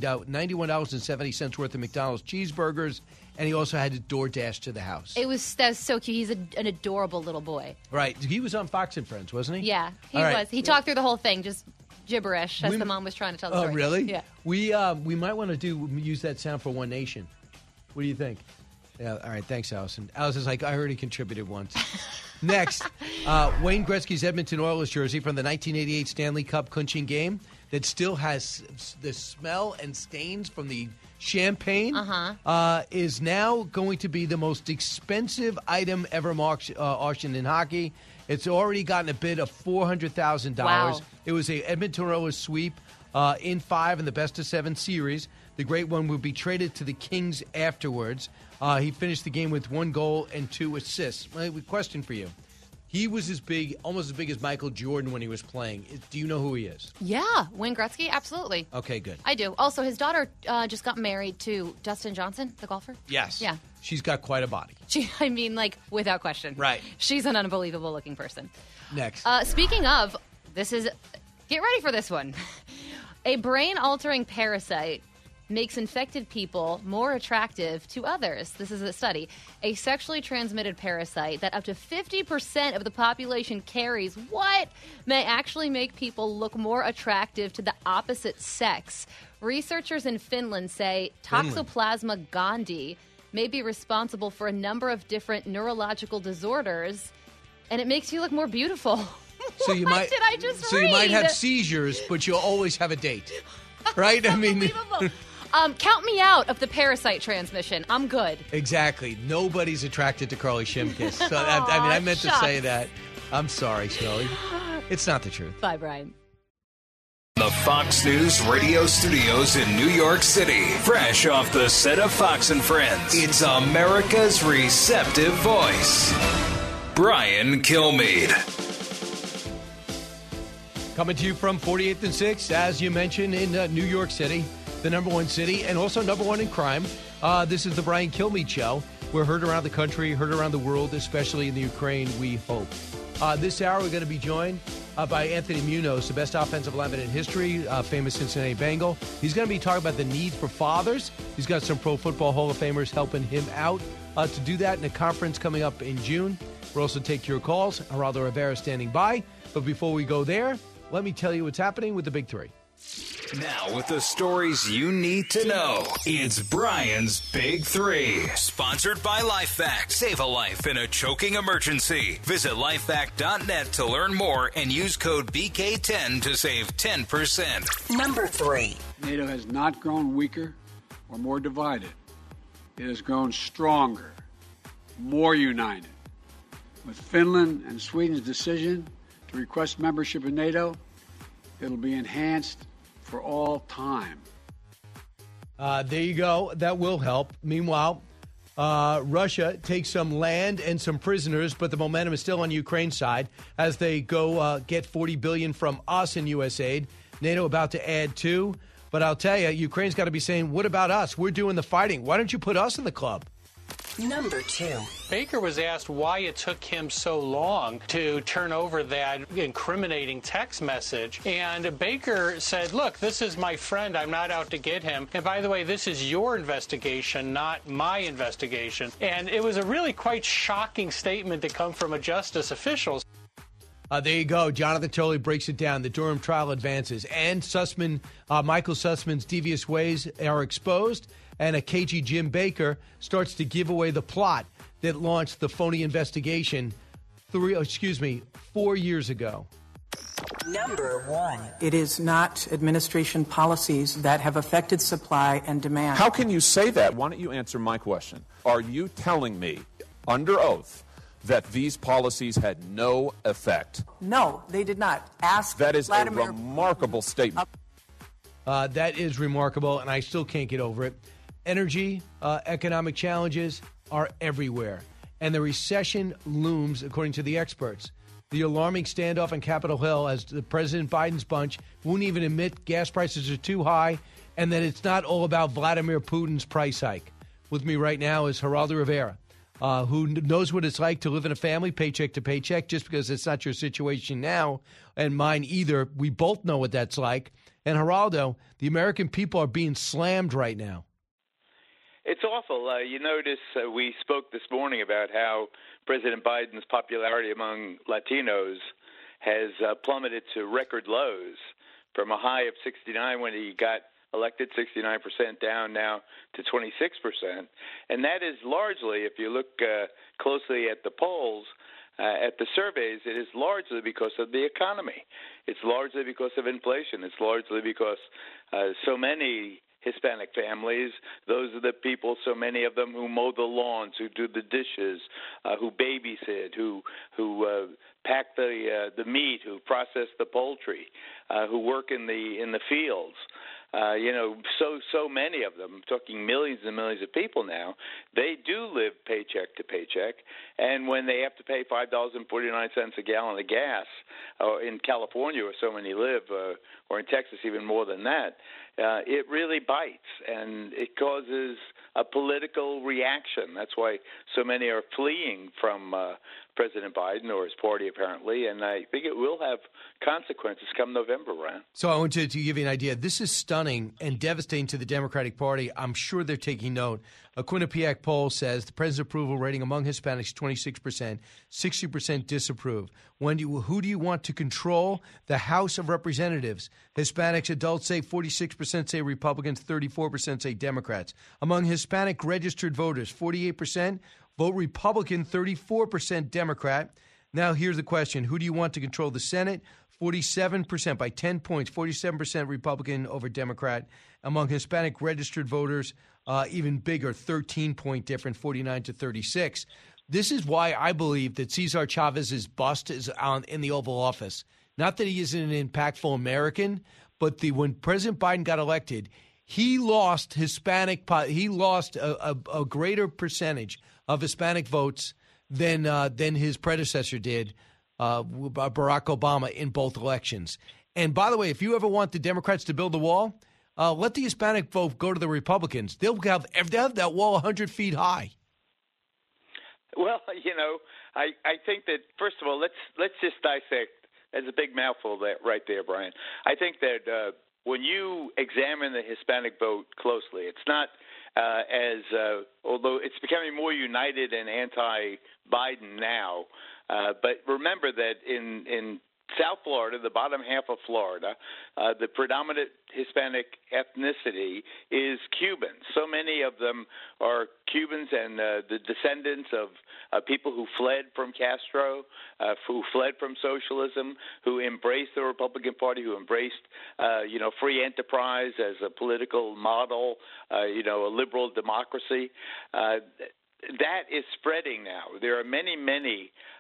dollars and seventy cents worth of McDonald's cheeseburgers, and he also had to DoorDash to the house. It was that's so cute. He's a, an adorable little boy. Right. He was on Fox and Friends, wasn't he? Yeah, he All right. was. He talked through the whole thing, just gibberish, as We- the mom was trying to tell the Oh, story. really? Yeah. We uh, we might want to do use that sound for One Nation. What do you think? Yeah. All right. Thanks, Allison. Allison's like, I already contributed once. Next, uh, Wayne Gretzky's Edmonton Oilers jersey from the nineteen eighty-eight Stanley Cup clinching game that still has s- the smell and stains from the champagne Uh-huh. uh, is now going to be the most expensive item ever marked, uh, auctioned in hockey. It's already gotten a bid of four hundred thousand dollars. Wow. It was a Edmonton Oilers sweep uh, in five in the best of seven series. The great one would be traded to the Kings afterwards. Uh, he finished the game with one goal and two assists. My question for you. He was as big, almost as big as Michael Jordan when he was playing. Do you know who he is? Yeah, Wayne Gretzky, absolutely. Okay, good. I do. Also, his daughter uh, just got married to Dustin Johnson, the golfer. Yes. Yeah. She's got quite a body. She, I mean, like, without question. Right. She's an unbelievable looking person. Next. Uh, speaking of, this is, get ready for this one. A brain-altering parasite makes infected people more attractive to others. This is a study. A sexually transmitted parasite that up to fifty percent of the population carries, what, may actually make people look more attractive to the opposite sex. Researchers in Finland say Finland. Toxoplasma gondii may be responsible for a number of different neurological disorders, and it makes you look more beautiful. So you What might, did I just So you might have read? seizures, but you'll always have a date. Right? I mean, Um, count me out of the parasite transmission. I'm good. exactly. Nobody's attracted to Carly Shimkiss. So I, I mean, I meant to say shucks. that. I'm sorry, Shirley. It's not the truth. Bye, Brian. The Fox News radio studios in New York City. Fresh off the set of Fox and Friends. It's America's receptive voice. Brian Kilmeade. Coming to you from forty-eighth and sixth, as you mentioned, in uh, New York City, the number one city, and also number one in crime. Uh, this is the Brian Kilmeade Show. We're heard around the country, heard around the world, especially in the Ukraine, we hope. Uh, this hour, we're going to be joined uh, by Anthony Munoz, the best offensive lineman in history, uh, famous Cincinnati Bengal. He's going to be talking about the need for fathers. He's got some Pro Football Hall of Famers helping him out uh, to do that in a conference coming up in June. We'll also take your calls. Geraldo Rivera standing by. But before we go there, let me tell you what's happening with the Big Three. Now with the stories you need to know, it's Brian's Big Three. Sponsored by LifeVac. Save a life in a choking emergency. Visit lifevac dot net to learn more and use code B K ten to save ten percent. Number three. NATO has not grown weaker or more divided. It has grown stronger, more united. With Finland and Sweden's decision to request membership in NATO, it'll be enhanced for all time. Uh, there you go. That will help. Meanwhile, uh, Russia takes some land and some prisoners, but the momentum is still on Ukraine's side as they go uh, get forty billion dollars from us in U S aid. NATO about to add two. But I'll tell you, Ukraine's got to be saying, what about us? We're doing the fighting. Why don't you put us in the club? Number two. Baker was asked why it took him so long to turn over that incriminating text message. And Baker said, look, this is my friend. I'm not out to get him. And by the way, this is your investigation, not my investigation. And it was a really quite shocking statement to come from a justice official. Uh, there you go. Jonathan Turley breaks it down. The Durham trial advances. And Sussman, uh, Michael Sussman's devious ways are exposed. And a K G Jim Baker starts to give away the plot that launched the phony investigation three, excuse me, four years ago. Number one. It is not administration policies that have affected supply and demand. How can you say that? Why don't you answer my question? Are you telling me, under oath, that these policies had no effect? No, they did not. Ask That is Vladimir- a remarkable statement. Uh, that is remarkable, and I still can't get over it. Energy, uh, economic challenges are everywhere, and the recession looms, according to the experts. The alarming standoff on Capitol Hill as the President Biden's bunch won't even admit gas prices are too high and that it's not all about Vladimir Putin's price hike. With me right now is Geraldo Rivera, uh, who knows what it's like to live in a family paycheck to paycheck. Just because it's not your situation now and mine either, we both know what that's like. And Geraldo, the American people are being slammed right now. It's awful. Uh, you notice uh, we spoke this morning about how President Biden's popularity among Latinos has uh, plummeted to record lows from a high of sixty-nine when he got elected, sixty-nine percent down now to twenty-six percent. And that is largely, if you look uh, closely at the polls, uh, at the surveys, it is largely because of the economy. It's largely because of inflation. It's largely because uh, so many Hispanic families, those are the people, so many of them, who mow the lawns, who do the dishes, uh, who babysit, who who uh, pack the uh, the meat, who process the poultry, uh, who work in the in the fields. Uh, you know, so so many of them, talking millions and millions of people now, they do live paycheck to paycheck. And when they have to pay five dollars and forty-nine cents a gallon of gas, or in California where so many live, uh, or in Texas even more than that, uh, it really bites, and it causes a political reaction. That's why so many are fleeing from uh, President Biden or his party, apparently, and I think it will have consequences come November, Ryan. So I want to, to give you an idea. This is stunning and devastating to the Democratic Party. I'm sure they're taking note. A Quinnipiac poll says the president's approval rating among Hispanics twenty-six percent, sixty percent disapprove. When do you, who do you want to control the House of Representatives? Hispanics adults say forty-six percent say Republicans, thirty-four percent say Democrats. Among Hispanic registered voters, forty-eight percent vote Republican, thirty-four percent Democrat. Now here's the question. Who do you want to control the Senate? forty-seven percent by ten points, forty-seven percent Republican over Democrat. Among Hispanic registered voters, uh, even bigger, thirteen-point difference, forty-nine to thirty-six. This is why I believe that Cesar Chavez's bust is on in the Oval Office. Not that he isn't an impactful American, but the when President Biden got elected, he lost Hispanic, he lost a, a, a greater percentage of Hispanic votes than uh, than his predecessor did, uh, Barack Obama, in both elections. And by the way, if you ever want the Democrats to build the wall, uh, let the Hispanic vote go to the Republicans. They'll have, they'll have that wall one hundred feet high. Well, you know, I, I think that, first of all, let's let's just dissect. That's a big mouthful that, right there, Brian. I think that uh, when you examine the Hispanic vote closely, it's not uh, as, uh, although it's becoming more united and anti-Biden now, uh, but remember that in, in South Florida, the bottom half of Florida, uh, the predominant Hispanic ethnicity is Cuban. So many of them are Cubans and uh, the descendants of uh, people who fled from Castro, uh, who fled from socialism, who embraced the Republican Party, who embraced, uh, you know, free enterprise as a political model, uh, you know, a liberal democracy. Uh, That is spreading now. There are many, many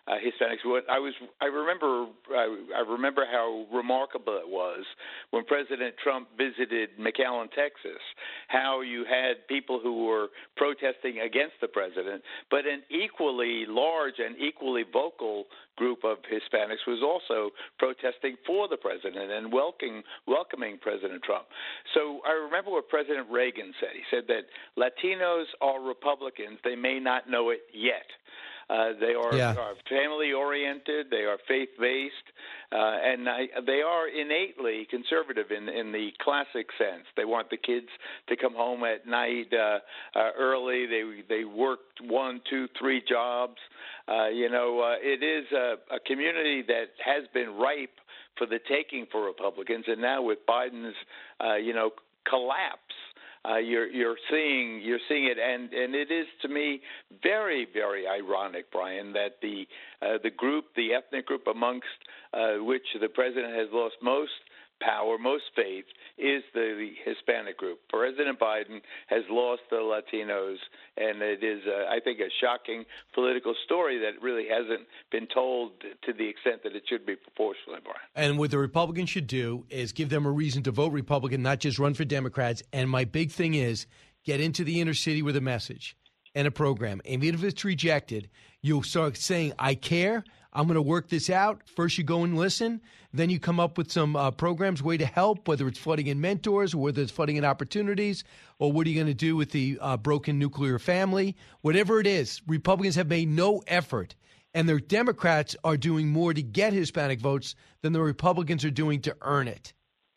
uh, Hispanics. What I was, I remember, I, I remember how remarkable it was when President Trump visited McAllen, Texas. How you had people who were protesting against the president, but an equally large and equally vocal group of Hispanics was also protesting for the president and welcoming welcoming President Trump. So I remember what President Reagan said. He said that Latinos are Republicans. They may not know it yet. Uh, they are, yeah. are family-oriented. They are faith-based, uh, and I, they are innately conservative in, in the classic sense. They want the kids to come home at night uh, uh, early. They they worked one, two, three jobs. Uh, you know, uh, it is a, a community that has been ripe for the taking for Republicans, and now with Biden's, uh, you know, collapse. Uh, you're you're seeing you're seeing it, and, and it is to me very very ironic, Brian, that the uh, the group, the ethnic group amongst uh, which the president has lost most power, most faith, is the, the Hispanic group. President Biden has lost the Latinos, and it is, uh, I think, a shocking political story that really hasn't been told to the extent that it should be proportionally, Brian. And what the Republicans should do is give them a reason to vote Republican, not just run for Democrats. And my big thing is get into the inner city with a message and a program. And even if it's rejected, you'll start saying, I care. I'm going to work this out. First, you go and listen. Then you come up with some uh, programs, way to help, whether it's flooding in mentors, or whether it's flooding in opportunities, or what are you going to do with the uh, broken nuclear family? Whatever it is, Republicans have made no effort, and their Democrats are doing more to get Hispanic votes than the Republicans are doing to earn it.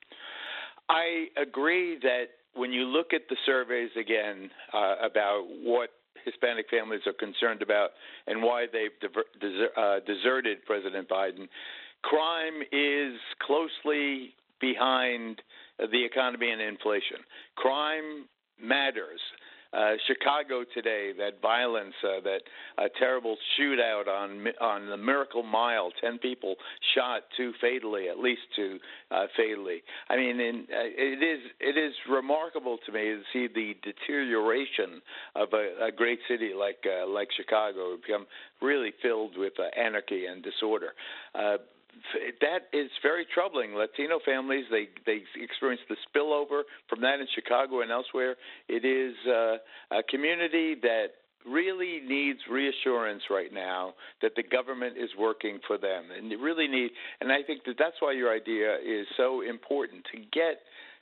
I agree that when you look at the surveys again uh, about what Hispanic families are concerned about and why they've diver- deser- uh, deserted President Biden, crime is closely behind the economy and inflation. Crime matters. Uh, Chicago today, that violence, uh, that uh, terrible shootout on on the Miracle Mile, ten people shot, two fatally, at least two uh, fatally. I mean, in, uh, it is it is remarkable to me to see the deterioration of a, a great city like uh, like Chicago become really filled with uh, anarchy and disorder. Uh, That is very troubling. Latino families, they, they experience the spillover from that in Chicago and elsewhere. It is uh, a community that really needs reassurance right now that the government is working for them. And you really need, and I think that that's why your idea is so important, to get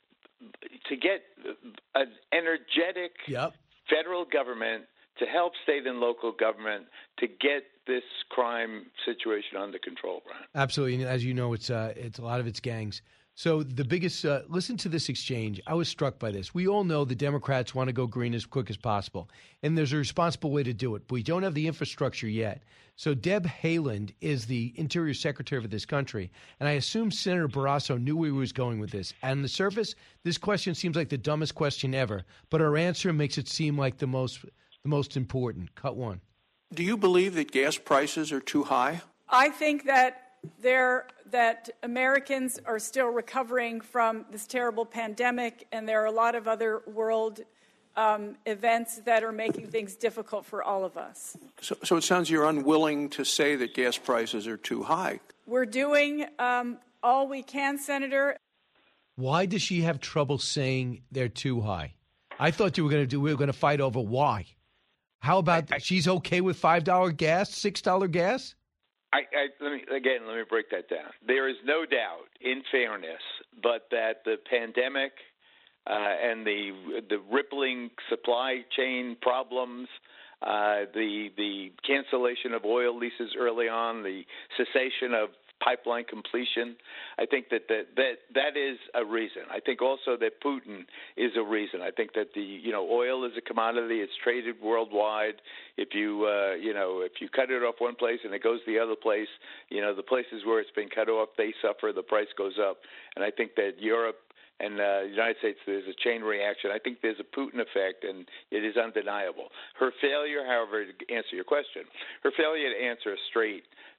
to get an energetic yep. federal government to help state and local government to get this crime situation under control, Brian. Absolutely. And as you know, it's uh, it's a lot of it's gangs. So the biggest uh, – listen to this exchange. I was struck by this. We all know the Democrats want to go green as quick as possible, and there's a responsible way to do it. But we don't have the infrastructure yet. So Deb Haaland is the Interior Secretary of this country, and I assume Senator Barrasso knew where he was going with this. And on the surface, this question seems like the dumbest question ever, but her answer makes it seem like the most – the most important. Cut one. Do you believe that gas prices are too high? I think that there that Americans are still recovering from this terrible pandemic, and there are a lot of other world um, events that are making things difficult for all of us. So, so it sounds you're unwilling to say that gas prices are too high. We're doing um, all we can, Senator. Why does she have trouble saying they're too high? I thought you were going to do. We were going to fight over why. How about I, I, she's okay with five dollar gas, six dollar gas? I, I let me again. Let me break that down. There is no doubt, in fairness, but that the pandemic uh, and the the rippling supply chain problems, uh, the the cancellation of oil leases early on, the cessation of pipeline completion. I think that that, that that is a reason. I think also that Putin is a reason. I think that the you know oil is a commodity. It's traded worldwide. If you uh, you know if you cut it off one place and it goes the other place, you know the places where it's been cut off, they suffer. The price goes up. And I think that Europe and uh, the United States, there's a chain reaction. I think there's a Putin effect, and it is undeniable. Her failure, however, to answer your question, her failure to answer a straight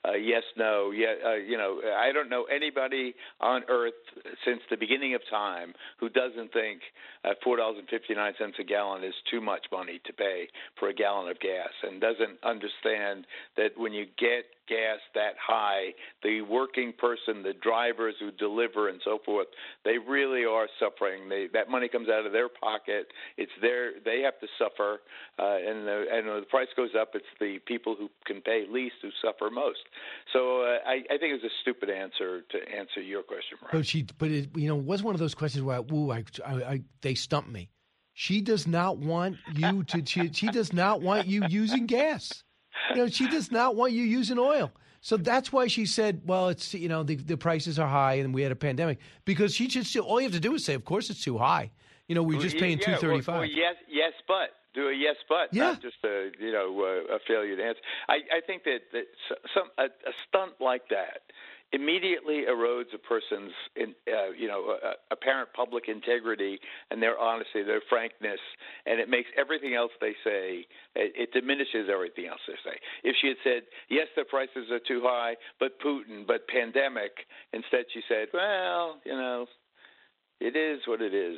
uh, yes, no, yeah, uh, you know, I don't know anybody on earth since the beginning of time who doesn't think uh, four dollars and fifty-nine cents a gallon is too much money to pay for a gallon of gas, and doesn't understand that when you get gas that high, the working person, the drivers who deliver and so forth, they really are suffering. They, that money comes out of their pocket. It's their, they have to suffer, uh, and, the, and when the price goes up, it's the people who can pay least who suffer most. So uh, I, I think it's a stupid answer to answer your question, Brian. But she, but it, you know, it was one of those questions where, ooh, I, I, I, they stumped me. She does not want you to. She, she does not want you using gas. You know, she does not want you using oil. So that's why she said, well, it's, you know, the, the prices are high and we had a pandemic. Because she just, all you have to do is say, of course it's too high. You know, we're just paying yeah, two thirty-five. Or, or yes, yes, but. Do a yes, but, yeah. not just a, you know, a failure to answer. I, I think that, that some a, a stunt like that immediately erodes a person's, in, uh, you know, uh, apparent public integrity and their honesty, their frankness, and it makes everything else they say, it, it diminishes everything else they say. If she had said, yes, the prices are too high, but Putin, but pandemic, instead she said, well, you know, it is what it is.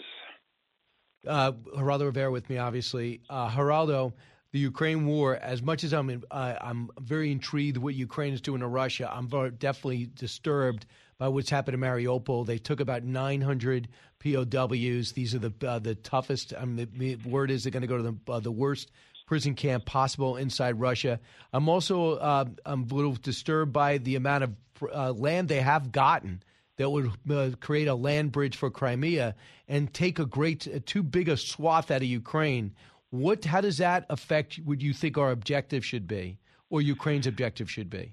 Uh, Geraldo Rivera with me, obviously. Uh, Geraldo, the Ukraine war, as much as I'm in, uh, I'm very intrigued what Ukraine is doing to Russia, I'm very, definitely disturbed by what's happened in Mariupol. They took about nine hundred P O Ws. These are the uh, the toughest. I mean, the, the word is they're going to go to the uh, the worst prison camp possible inside Russia. I'm also uh, I'm a little disturbed by the amount of uh, land they have gotten that would uh, create a land bridge for Crimea and take a great, uh, too big a swath out of Ukraine. What, how does that affect, would you think our objective should be, or Ukraine's objective should be?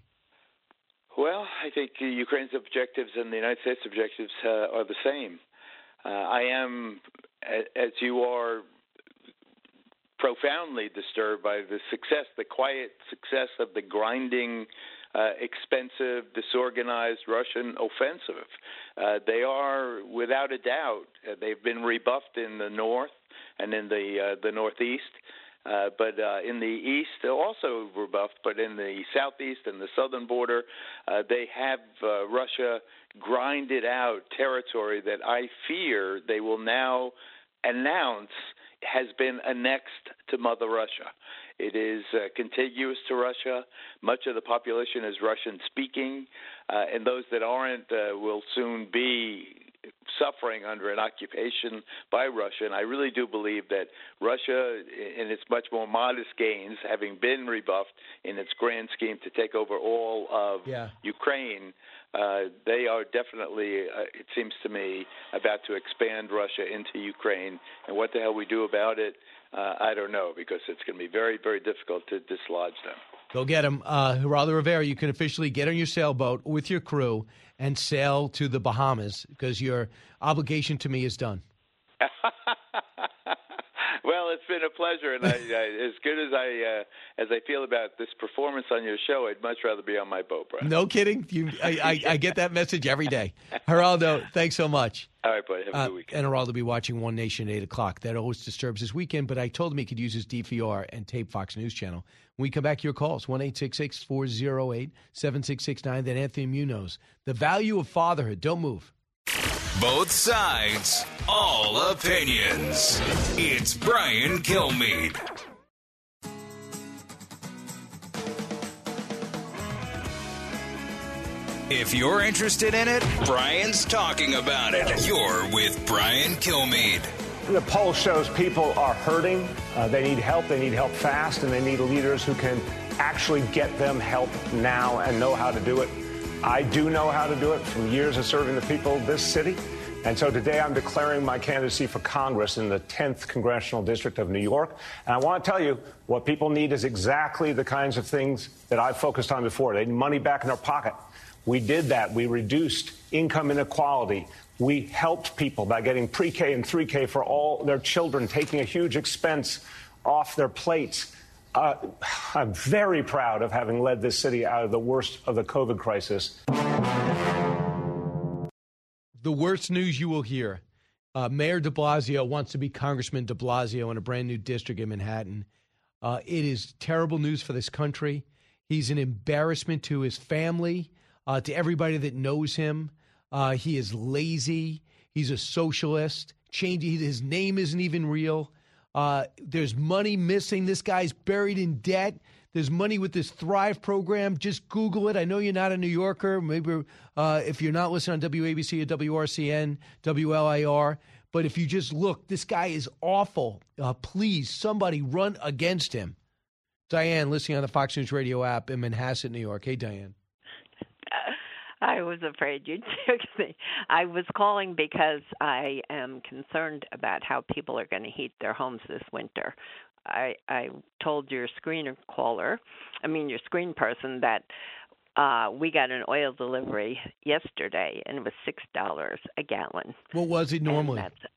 Well, I think uh, Ukraine's objectives and the United States objectives uh, are the same. Uh, I am, as you are, profoundly disturbed by the success, the quiet success of the grinding, Uh, expensive, disorganized Russian offensive. Uh, they are, without a doubt, uh, they've been rebuffed in the north and in the uh, the northeast, uh, but uh, in the east they're also rebuffed. But in the southeast and the southern border, uh, they have uh, Russia grinded out territory that I fear they will now announce has been annexed to Mother Russia. It is uh, contiguous to Russia. Much of the population is Russian-speaking, uh, and those that aren't uh, will soon be suffering under an occupation by Russia. And I really do believe that Russia, in its much more modest gains, having been rebuffed in its grand scheme to take over all of yeah. Ukraine, uh, they are definitely, uh, it seems to me, about to expand Russia into Ukraine. And what the hell we do about it, uh, I don't know, because it's going to be very, very difficult to dislodge them. Go get them. Uh, Geraldo Rivera, you can officially get on your sailboat with your crew and sail to the Bahamas because your obligation to me is done. Well, it's been a pleasure, and I, I, as good as I uh, as I feel about this performance on your show, I'd much rather be on my boat, Brian. No kidding. You, I, I, I get that message every day. Geraldo, thanks so much. All right, buddy. Have a uh, good weekend. And Geraldo will be watching One Nation at eight o'clock. That always disturbs his weekend, but I told him he could use his D V R and tape Fox News Channel. When we come back, your calls, one eight six six, four oh eight, seven six six nine. Then Anthony Munoz. The value of fatherhood. Don't move. Both sides, all opinions. It's Brian Kilmeade. If you're interested in it, Brian's talking about it. You're with Brian Kilmeade. The poll shows people are hurting. Uh, they need help. They need help fast, and they need leaders who can actually get them help now and know how to do it. I do know how to do it from years of serving the people of this city. And so today I'm declaring my candidacy for Congress in the tenth Congressional District of New York. And I want to tell you what people need is exactly the kinds of things that I've focused on before. They need money back in their pocket. We did that. We reduced income inequality. We helped people by getting pre-K and three K for all their children, taking a huge expense off their plates. Uh, I'm very proud of having led this city out of the worst of the COVID crisis. The worst news you will hear. Uh, Mayor de Blasio wants to be Congressman de Blasio in a brand new district in Manhattan. Uh, it is terrible news for this country. He's an embarrassment to his family, uh, to everybody that knows him. Uh, he is lazy. He's a socialist. Change, his name isn't even real. Uh, there's money missing. This guy's buried in debt. There's money with this Thrive program. Just Google it. I know you're not a New Yorker. Maybe uh, if you're not listening on W A B C or W R C N, W L I R. But if you just look, this guy is awful. Uh, please, somebody run against him. Diane, listening on the Fox News Radio app in Manhasset, New York. Hey, Diane. I was afraid you'd took me. I was calling because I am concerned about how people are going to heat their homes this winter. I, I told your screen caller, I mean your screen person, that uh, we got an oil delivery yesterday, and it was six dollars a gallon. What was it normally?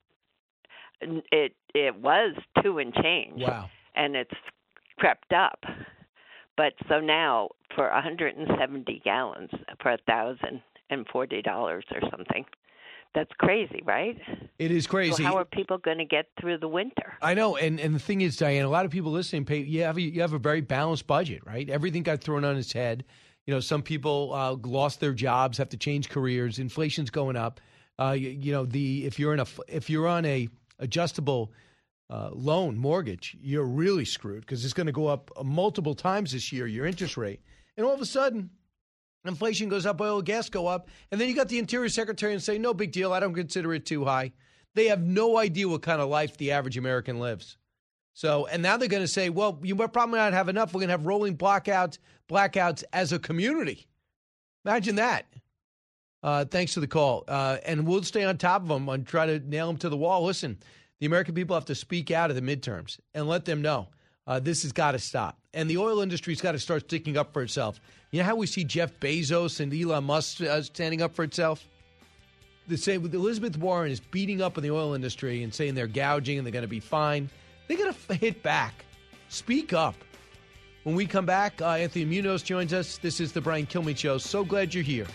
And that's, it it was two and change. Wow. And it's crept up. But so now for one hundred seventy gallons for one thousand forty dollars or something. That's crazy, right? It is crazy. So how are people going to get through the winter? I know, and, and the thing is, Diane, a lot of people listening pay. You have a, you have a very balanced budget, right? Everything got thrown on its head. You know, some people uh, lost their jobs, have to change careers. Inflation's going up. Uh, you, you know, the if you're in a if you're on a adjustable uh, loan mortgage, you're really screwed because it's going to go up multiple times this year, your interest rate, and all of a sudden, inflation goes up, oil and gas go up, and then you got the Interior Secretary and say, no big deal, I don't consider it too high. They have no idea what kind of life the average American lives. So, and now they're going to say, well, you might probably not have enough. We're going to have rolling blackouts, blackouts as a community. Imagine that. Uh, thanks for the call. Uh, and we'll stay on top of them and try to nail them to the wall. Listen, the American people have to speak out at the midterms and let them know uh, this has got to stop. And the oil industry's got to start sticking up for itself. You know how we see Jeff Bezos and Elon Musk uh, standing up for itself? The same with Elizabeth Warren is beating up on the oil industry and saying they're gouging and they're going to be fine. They're going to hit back. Speak up. When we come back, uh, Anthony Munoz joins us. This is the Brian Kilmeade Show. So glad you're here.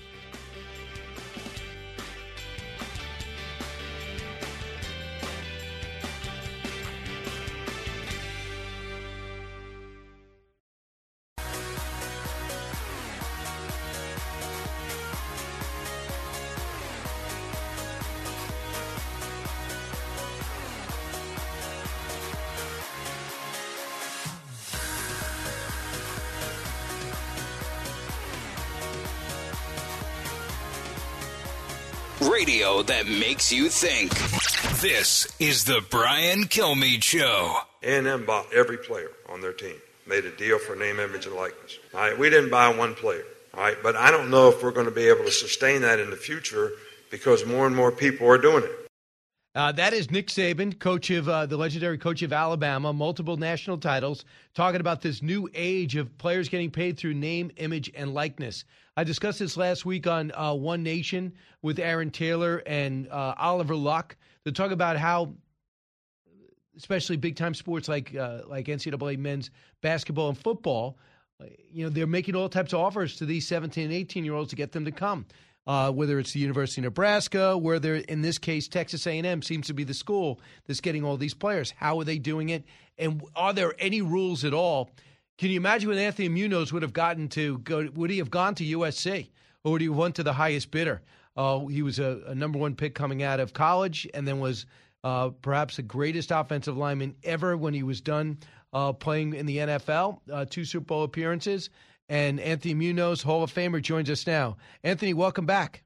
Radio that makes you think. This is the Brian Kilmeade Show. A and M bought every player on their team, made a deal for name, image, and likeness. All right, we didn't buy one player. All right, but I don't know if we're going to be able to sustain that in the future because more and more people are doing it. Uh, that is Nick Saban, coach of uh, the legendary coach of Alabama, multiple national titles, talking about this new age of players getting paid through name, image, and likeness. I discussed this last week on uh, One Nation with Aaron Taylor and uh, Oliver Luck to talk about how, especially big-time sports like uh, like N C double A men's basketball and football, uh, you know, they're making all types of offers to these seventeen and eighteen-year-olds to get them to come. Uh, whether it's the University of Nebraska, whether in this case Texas A and M seems to be the school that's getting all these players. How are they doing it? And are there any rules at all? Can you imagine when Anthony Munoz would have gotten to go? Would he have gone to U S C, or would he have went to the highest bidder? Uh, he was a, a number one pick coming out of college, and then was uh, perhaps the greatest offensive lineman ever when he was done uh, playing in the N F L. Uh, two Super Bowl appearances. And Anthony Munoz, Hall of Famer, joins us now. Anthony, welcome back.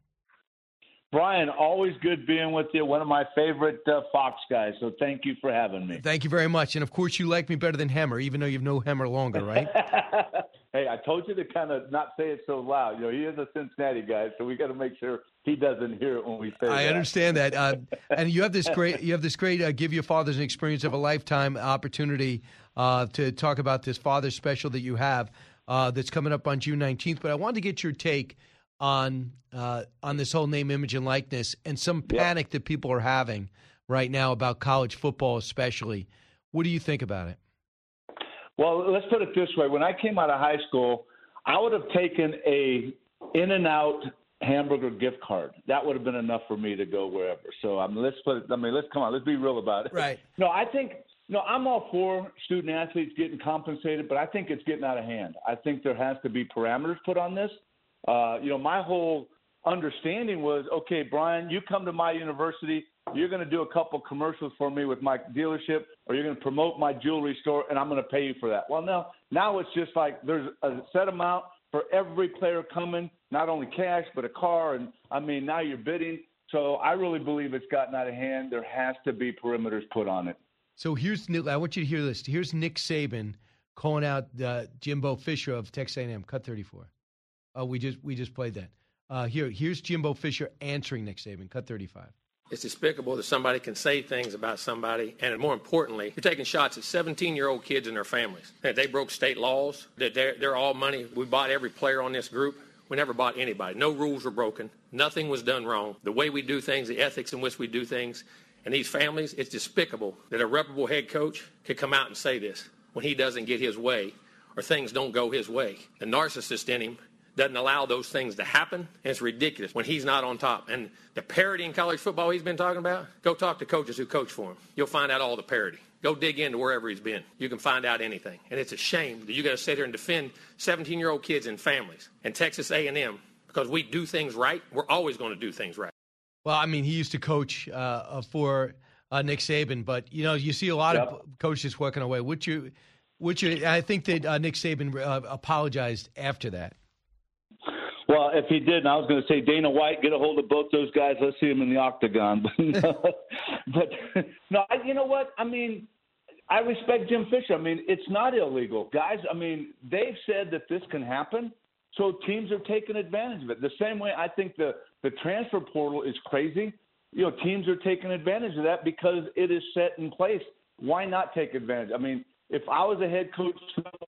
Brian, always good being with you. One of my favorite uh, Fox guys, so thank you for having me. Thank you very much. And, of course, you like me better than Hemmer, even though you've known Hemmer longer, right? Hey, I told you to kind of not say it so loud. You know, he is a Cincinnati guy, so we got to make sure he doesn't hear it when we say I that. I understand that. Uh, and you have this great, you have this great uh, Give Your Fathers an Experience of a Lifetime opportunity uh, to talk about this Father's Special that you have. Uh, that's coming up on June nineteenth. But I wanted to get your take on uh, on this whole name, image, and likeness and some panic yep. that people are having right now about college football especially. What do you think about it? Well, let's put it this way. When I came out of high school, I would have taken a In-N-Out hamburger gift card. That would have been enough for me to go wherever. So I mean, let's put it, I mean, let's come on, let's be real about it. Right. No, I think No, I'm all for student athletes getting compensated, but I think it's getting out of hand. I think there has to be parameters put on this. Uh, you know, my whole understanding was, okay, Brian, you come to my university, you're going to do a couple commercials for me with my dealership, or you're going to promote my jewelry store, and I'm going to pay you for that. Well, no, now it's just like there's a set amount for every player coming, not only cash, but a car. And, I mean, now you're bidding. So I really believe it's gotten out of hand. There has to be perimeters put on it. So here's – I want you to hear this. Here's Nick Saban calling out uh, Jimbo Fisher of Texas A and M. Cut thirty-four. Oh, we just we just played that. Uh, here, here's Jimbo Fisher answering Nick Saban. Cut thirty-five. It's despicable that somebody can say things about somebody, and more importantly, you're taking shots at seventeen-year-old kids and their families. That they broke state laws, that they're, they're all money. We bought every player on this group. We never bought anybody. No rules were broken. Nothing was done wrong. The way we do things, the ethics in which we do things, and these families, it's despicable that a reputable head coach could come out and say this when he doesn't get his way or things don't go his way. The narcissist in him doesn't allow those things to happen, and it's ridiculous when he's not on top. And the parity in college football he's been talking about, go talk to coaches who coach for him. You'll find out all the parity. Go dig into wherever he's been. You can find out anything. And it's a shame that you got to sit here and defend seventeen-year-old kids and families and Texas A and M because we do things right. We're always going to do things right. Well, I mean, he used to coach uh, for uh, Nick Saban, but, you know, you see a lot yep. of coaches walking away. Would you, would you, I think that uh, Nick Saban uh, apologized after that. Well, if he didn't, I was going to say Dana White, get a hold of both those guys. Let's see them in the octagon. But no, I, you know what? I mean, I respect Jim Fisher. I mean, it's not illegal, guys. I mean, they've said that this can happen, so teams are taking advantage of it. The same way I think the the transfer portal is crazy. You know, teams are taking advantage of that because it is set in place. Why not take advantage? I mean, if I was a head coach,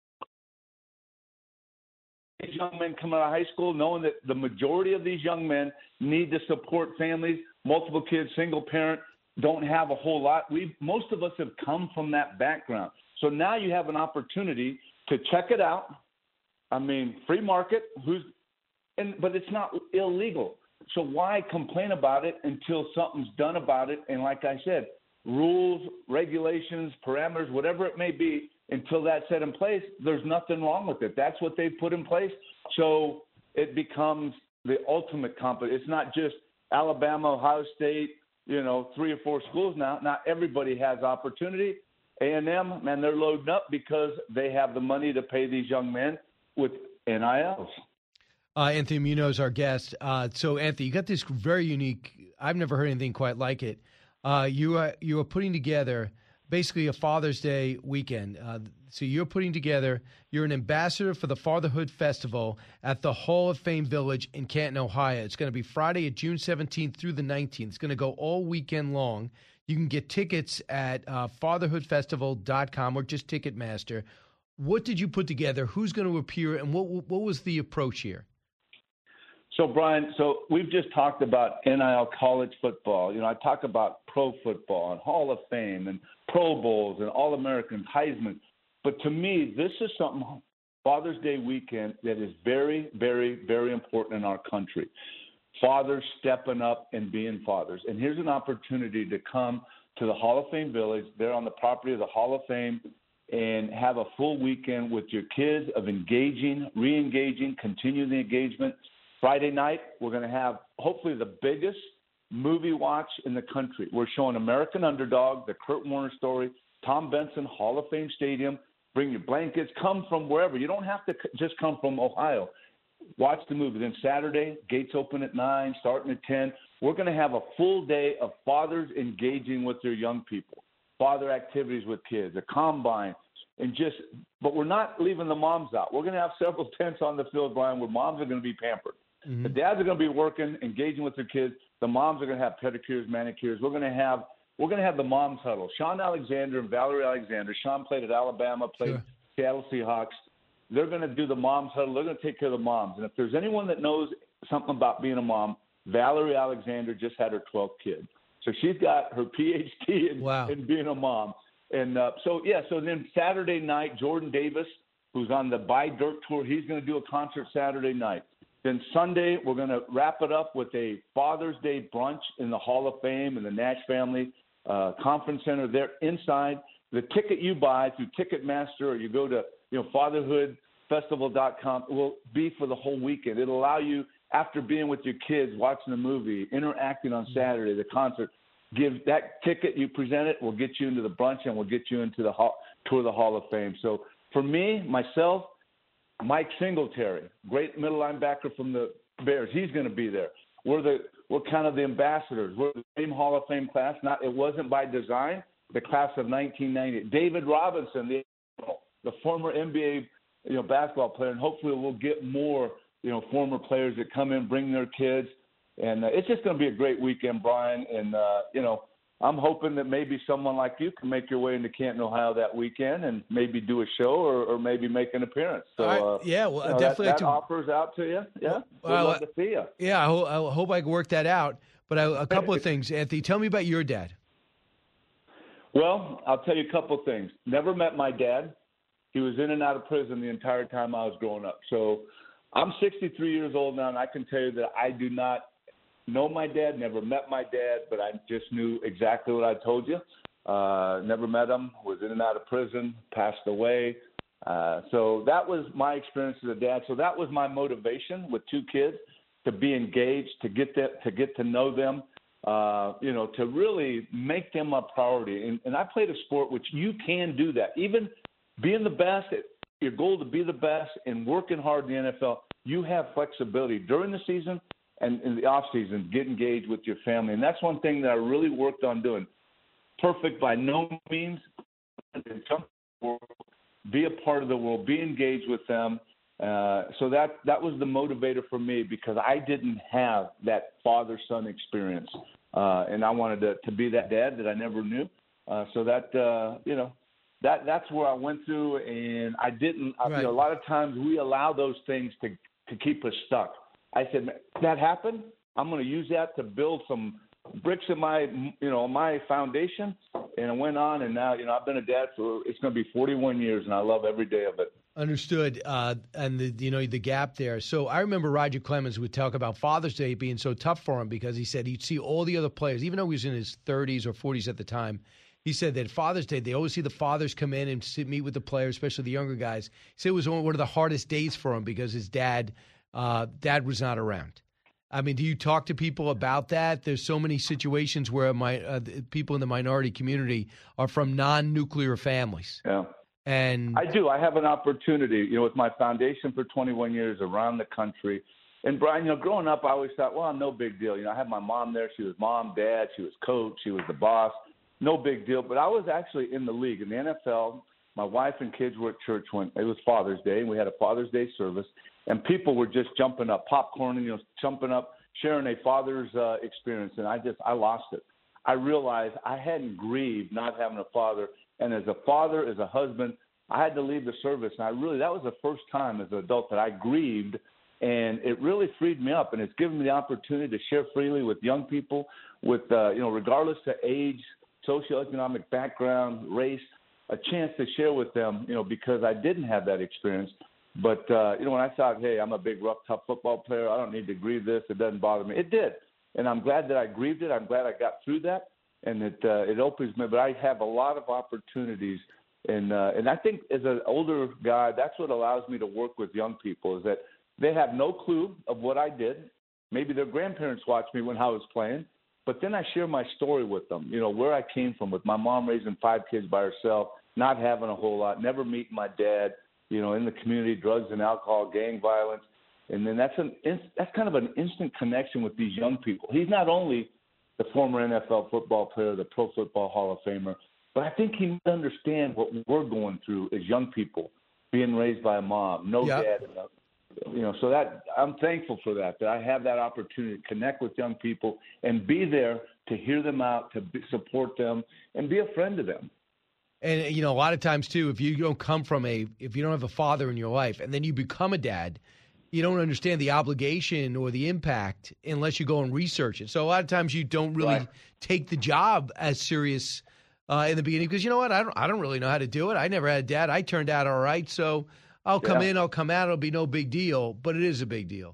these young men come out of high school knowing that the majority of these young men need to support families, multiple kids, single parent, don't have a whole lot. We most of us have come from that background. So now you have an opportunity to check it out. I mean, free market, who's and but it's not illegal. So why complain about it until something's done about it? And like I said, rules, regulations, parameters, whatever it may be, until that's set in place, there's nothing wrong with it. That's what they've put in place. So it becomes the ultimate competition. It's not just Alabama, Ohio State, you know, three or four schools now. Not everybody has opportunity. A and M, man, they're loading up because they have the money to pay these young men with N I Ls. Uh, Anthony Munoz, our guest. Uh, so, Anthony, you got this very unique – I've never heard anything quite like it. Uh, you are you are putting together basically a Father's Day weekend. Uh, so you're putting together – you're an ambassador for the Fatherhood Festival at the Hall of Fame Village in Canton, Ohio. It's going to be Friday at June seventeenth through the nineteenth. It's going to go all weekend long. You can get tickets at uh, fatherhood festival dot com or just Ticketmaster. What did you put together? Who's going to appear, and what what was the approach here? So, Brian, so we've just talked about N I L college football. You know, I talk about pro football and Hall of Fame and Pro Bowls and All-Americans, Heisman. But to me, this is something, Father's Day weekend, that is very, very, very important in our country. Fathers stepping up and being fathers. And here's an opportunity to come to the Hall of Fame Village. They're on the property of the Hall of Fame, and have a full weekend with your kids of engaging, re-engaging, continue the engagement. Friday night, we're going to have hopefully the biggest movie watch in the country. We're showing American Underdog, the Kurt Warner story, Tom Benson, Hall of Fame Stadium. Bring your blankets. Come from wherever. You don't have to just come from Ohio. Watch the movie. Then Saturday, gates open at nine, starting at ten. We're going to have a full day of fathers engaging with their young people, father activities with kids, a combine, and just – but we're not leaving the moms out. We're going to have several tents on the field, Brian, where moms are going to be pampered. Mm-hmm. The dads are going to be working, engaging with their kids. The moms are going to have pedicures, manicures. We're going to have we're going to have the moms huddle. Sean Alexander and Valerie Alexander. Sean played at Alabama, played sure. Seattle Seahawks. They're going to do the moms huddle. They're going to take care of the moms. And if there's anyone that knows something about being a mom, Valerie Alexander just had her twelfth kid. So she's got her P H D in, wow. in being a mom. And uh, so, yeah, so then Saturday night, Jordan Davis, who's on the Buy Dirt Tour, he's going to do a concert Saturday night. Then Sunday, we're going to wrap it up with a Father's Day brunch in the Hall of Fame in the Nash Family uh, Conference Center there inside. the ticket you buy through Ticketmaster or you go to, you know, fatherhood festival dot com will be for the whole weekend. It'll allow you, after being with your kids, watching the movie, interacting on Saturday, the concert, give that ticket, you present it, we'll get you into the brunch and we'll get you into the hall, tour of the Hall of Fame. So for me, myself, Mike Singletary, great middle linebacker from the Bears, he's going to be there. We're the we're kind of the ambassadors. We're the same Hall of Fame class. Not it wasn't by design. The class of nineteen ninety. David Robinson, the the former N B A you know basketball player, and hopefully we'll get more you know former players that come in, bring their kids, and uh, it's just going to be a great weekend, Brian. And uh, you know. I'm hoping that maybe someone like you can make your way into Canton, Ohio that weekend and maybe do a show or, or maybe make an appearance. So, right. uh, yeah, well, you know, definitely. That, that to... offers out to you. Yeah, we'd well, love to see you. Yeah, I, ho- I hope I can work that out. But I, a couple of things, Anthony. Tell me about your dad. Well, I'll tell you a couple of things. Never met my dad. He was in and out of prison the entire time I was growing up. So I'm sixty-three years old now, and I can tell you that I do not know my dad, never met my dad, but I just knew exactly what I told you. Uh, never met him, was in and out of prison, passed away. Uh, so that was my experience as a dad. So that was my motivation with two kids, to be engaged, to get them, to get to know them, uh, you know, to really make them a priority. And, and I played a sport which you can do that. Even being the best, your goal to be the best and working hard in the N F L, you have flexibility during the season and in the off season, get engaged with your family. And that's one thing that I really worked on doing. Perfect by no means. Be a part of the world, be engaged with them. Uh, so that, that was the motivator for me, because I didn't have that father-son experience. Uh, and I wanted to, to be that dad that I never knew. Uh, so that, uh, you know, that that's where I went through. And I didn't, I, Right. you know, a lot of times we allow those things to, to keep us stuck. I said, that happened. I'm going to use that to build some bricks in my, you know, my foundation. And I went on, and now, you know, I've been a dad for, it's going to be forty-one years, and I love every day of it. Understood. Uh, and, the, you know, the gap there. So I remember Roger Clemens would talk about Father's Day being so tough for him, because he said he'd see all the other players, even though he was in his thirties or forties at the time. He said that Father's Day, they always see the fathers come in and sit, meet with the players, especially the younger guys. He said it was one of the hardest days for him because his dad – Uh, dad was not around. I mean, do you talk to people about that? There's so many situations where my uh, people in the minority community are from non-nuclear families. Yeah. And I do. I have an opportunity, you know, with my foundation for twenty-one years around the country. And Brian, you know, growing up, I always thought, well, no big deal. You know, I had my mom there. She was mom, dad. She was coach. She was the boss. No big deal. But I was actually in the league, in the N F L. My wife and kids were at church when it was Father's Day, and we had a Father's Day service. And people were just jumping up, popcorn, you know, jumping up, sharing a father's uh, experience. And I just, I lost it. I realized I hadn't grieved not having a father. And as a father, as a husband, I had to leave the service. And I really, that was the first time as an adult that I grieved. And it really freed me up. And it's given me the opportunity to share freely with young people, with, uh, you know, regardless of age, socioeconomic background, race, a chance to share with them, you know, because I didn't have that experience. But, uh, you know, when I thought, hey, I'm a big, rough, tough football player, I don't need to grieve this, it doesn't bother me. It did. And I'm glad that I grieved it. I'm glad I got through that. And it uh, it opens me. But I have a lot of opportunities. And, uh, and I think as an older guy, that's what allows me to work with young people, is that they have no clue of what I did. Maybe their grandparents watched me when I was playing. But then I share my story with them, you know, where I came from, with my mom raising five kids by herself, not having a whole lot, never meeting my dad, you know, in the community, drugs and alcohol, gang violence. And then that's an that's kind of an instant connection with these young people. He's not only the former N F L football player, the Pro Football Hall of Famer, but I think he must understand what we're going through as young people, being raised by a mom, no Yep. dad, you know, so that I'm thankful for that, that I have that opportunity to connect with young people and be there to hear them out, to be, support them, and be a friend to them. And, you know, a lot of times, too, if you don't come from a – if you don't have a father in your life and then you become a dad, you don't understand the obligation or the impact unless you go and research it. So a lot of times you don't really Right. take the job as serious uh, in the beginning because, you know what, I don't, I don't really know how to do it. I never had a dad. I turned out all right. So I'll come Yeah. in, I'll come out. It'll be no big deal. But it is a big deal.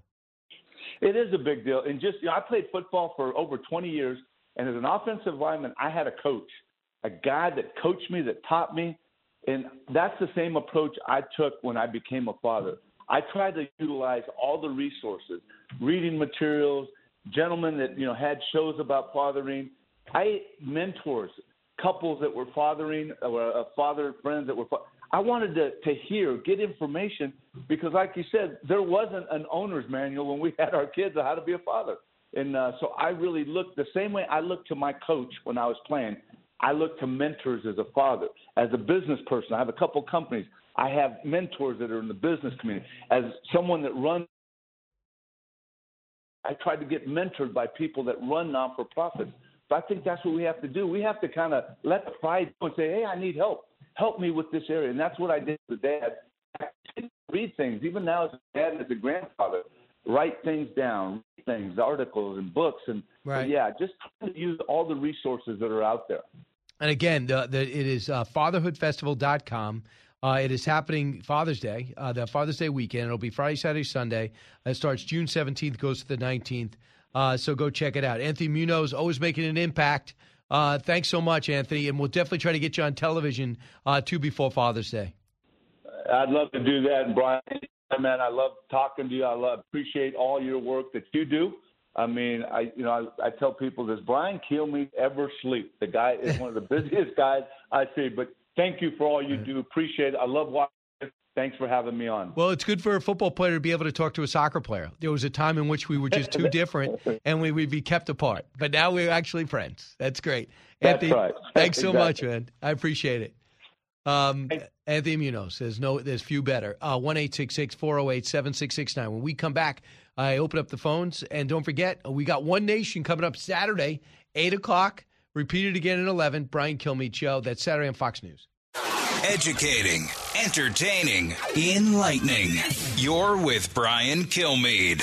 It is a big deal. And just, you know, I played football for over twenty years, and as an offensive lineman, I had a coach. a guy that coached me, that taught me. And that's the same approach I took when I became a father. I tried to utilize all the resources, reading materials, gentlemen that, you know, had shows about fathering. I mentors, couples that were fathering, or uh, father friends that were fa- I wanted to, to hear, get information, because like you said, there wasn't an owner's manual when we had our kids on how to be a father. And uh, so I really looked the same way I looked to my coach when I was playing. I look to mentors as a father. As a business person, I have a couple companies. I have mentors that are in the business community. As someone that runs, I try to get mentored by people that run non-for-profits. So I think that's what we have to do. We have to kind of let pride go and say, hey, I need help. Help me with this area. And that's what I did as a dad. I didn't read things, even now as a dad and as a grandfather, write things down, read things, articles and books. And Right. yeah, just try to use all the resources that are out there. And again, the, the, it is uh, fatherhood festival dot com. Uh, it is happening Father's Day, uh, the Father's Day weekend. It'll be Friday, Saturday, Sunday. It starts June seventeenth, goes to the nineteenth. Uh, so go check it out. Anthony Munoz, always making an impact. Uh, thanks so much, Anthony. And we'll definitely try to get you on television, uh, too, before Father's Day. I'd love to do that, Brian. Man, I love talking to you. I love, appreciate all your work that you do. I mean, I you know, I, I tell people, does Brian Kilmeade ever sleep? The guy is one of the busiest guys I see. But thank you for all you do. Appreciate it. I love watching it. Thanks for having me on. Well, it's good for a football player to be able to talk to a soccer player. There was a time in which we were just too different and we would be kept apart. But now we're actually friends. That's great. That's Anthony, right. thanks so Exactly. much, man. I appreciate it. Um, Anthony Munoz says, no, there's few better. Uh, one eight six six, four oh eight, seven six six nine. When we come back, I open up the phones. And don't forget, we got One Nation coming up Saturday, eight o'clock. Repeated again at eleven. Brian Kilmeade Show. That's Saturday on Fox News. Educating, entertaining, enlightening. You're with Brian Kilmeade.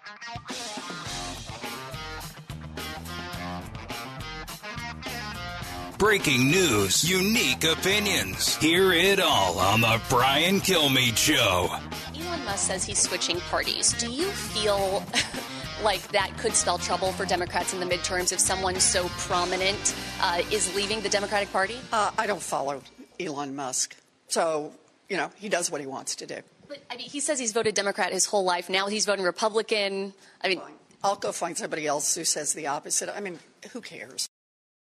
Breaking news, unique opinions. Hear it all on the Brian Kilmeade Show. Elon Musk says he's switching parties. Do you feel like that could spell trouble for Democrats in the midterms if someone so prominent uh, is leaving the Democratic Party? Uh, I don't follow Elon Musk. So, you know, he does what he wants to do. But I mean, he says he's voted Democrat his whole life. Now he's voting Republican. I mean, I'll go find somebody else who says the opposite. I mean, who cares?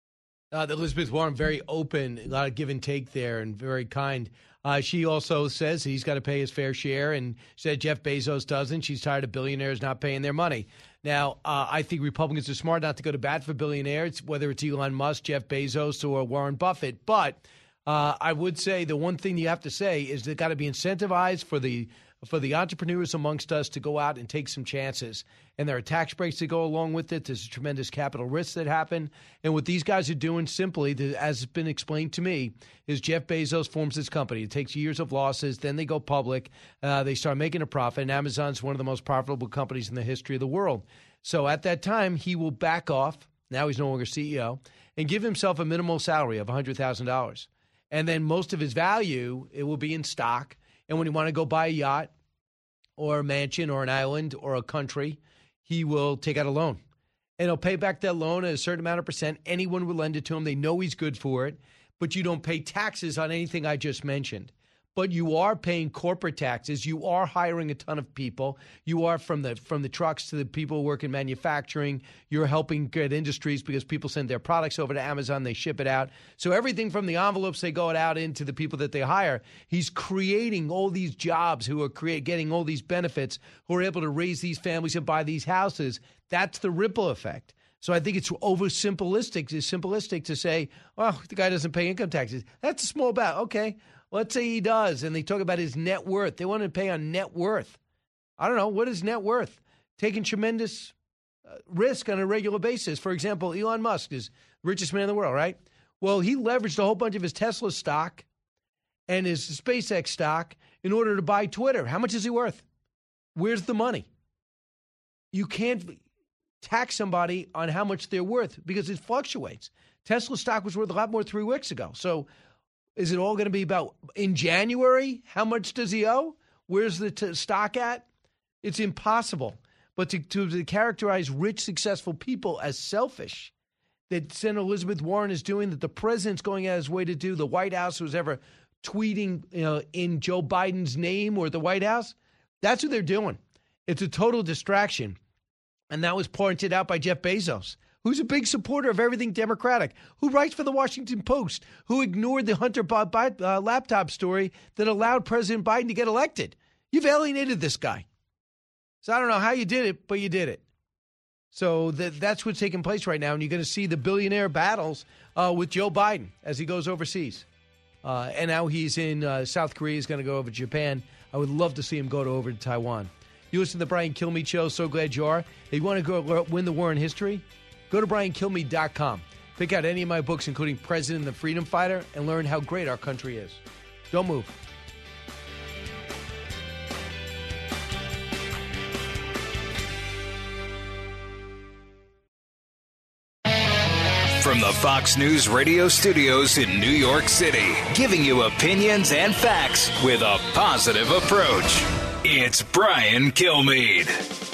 Uh, Elizabeth Warren, very open, a lot of give and take there, and very kind. Uh, she also says he's got to pay his fair share, and said Jeff Bezos doesn't. She's tired of billionaires not paying their money. Now, uh, I think Republicans are smart not to go to bat for billionaires, whether it's Elon Musk, Jeff Bezos, or Warren Buffett. But uh, I would say the one thing you have to say is they've got to be incentivized for the for the entrepreneurs amongst us to go out and take some chances. And there are tax breaks that go along with it. There's tremendous capital risks that happen. And what these guys are doing simply, as has been explained to me, is Jeff Bezos forms this company. It takes years of losses. Then they go public. Uh, they start making a profit. And Amazon's one of the most profitable companies in the history of the world. So at that time, he will back off. Now he's no longer C E O. And give himself a minimal salary of one hundred thousand dollars. And then most of his value, it will be in stock. And when you want to go buy a yacht or a mansion or an island or a country, he will take out a loan. And he'll pay back that loan at a certain amount of percent. Anyone will lend it to him. They know he's good for it. But you don't pay taxes on anything I just mentioned. But you are paying corporate taxes. You are hiring a ton of people. You are from the from the trucks to the people who work in manufacturing. You're helping good industries because people send their products over to Amazon. They ship it out. So everything from the envelopes they go out into the people that they hire, he's creating all these jobs who are create, getting all these benefits, who are able to raise these families and buy these houses. That's the ripple effect. So I think it's oversimplistic, it's simplistic to say, oh, the guy doesn't pay income taxes. That's a small bet. Okay. Let's say he does, and they talk about his net worth. They want to pay on net worth. I don't know. What is net worth? Taking tremendous uh, risk on a regular basis. For example, Elon Musk is the richest man in the world, right? Well, he leveraged a whole bunch of his Tesla stock and his SpaceX stock in order to buy Twitter. How much is he worth? Where's the money? You can't tax somebody on how much they're worth because it fluctuates. Tesla stock was worth a lot more three weeks ago. So is it all going to be about in January? How much does he owe? Where's the t- stock at? It's impossible. But to, to, to characterize rich, successful people as selfish that Senator Elizabeth Warren is doing, that the president's going out of his way to do, the White House was ever tweeting you know, in Joe Biden's name or the White House, that's what they're doing. It's a total distraction. And that was pointed out by Jeff Bezos, who's a big supporter of everything Democratic, who writes for the Washington Post, who ignored the Hunter Biden uh, laptop story that allowed President Biden to get elected. You've alienated this guy. So I don't know how you did it, but you did it. So that, that's what's taking place right now, and you're going to see the billionaire battles uh, with Joe Biden as he goes overseas. Uh, and now he's in uh, South Korea. He's going to go over to Japan. I would love to see him go to over to Taiwan. You listen to the Brian Kilmeade Show. So glad you are. If you want to go win the war in history, go to brian kilmeade dot com. Pick out any of my books, including President and the Freedom Fighter, and learn how great our country is. Don't move. From the Fox News radio studios in New York City, giving you opinions and facts with a positive approach. It's Brian Kilmeade.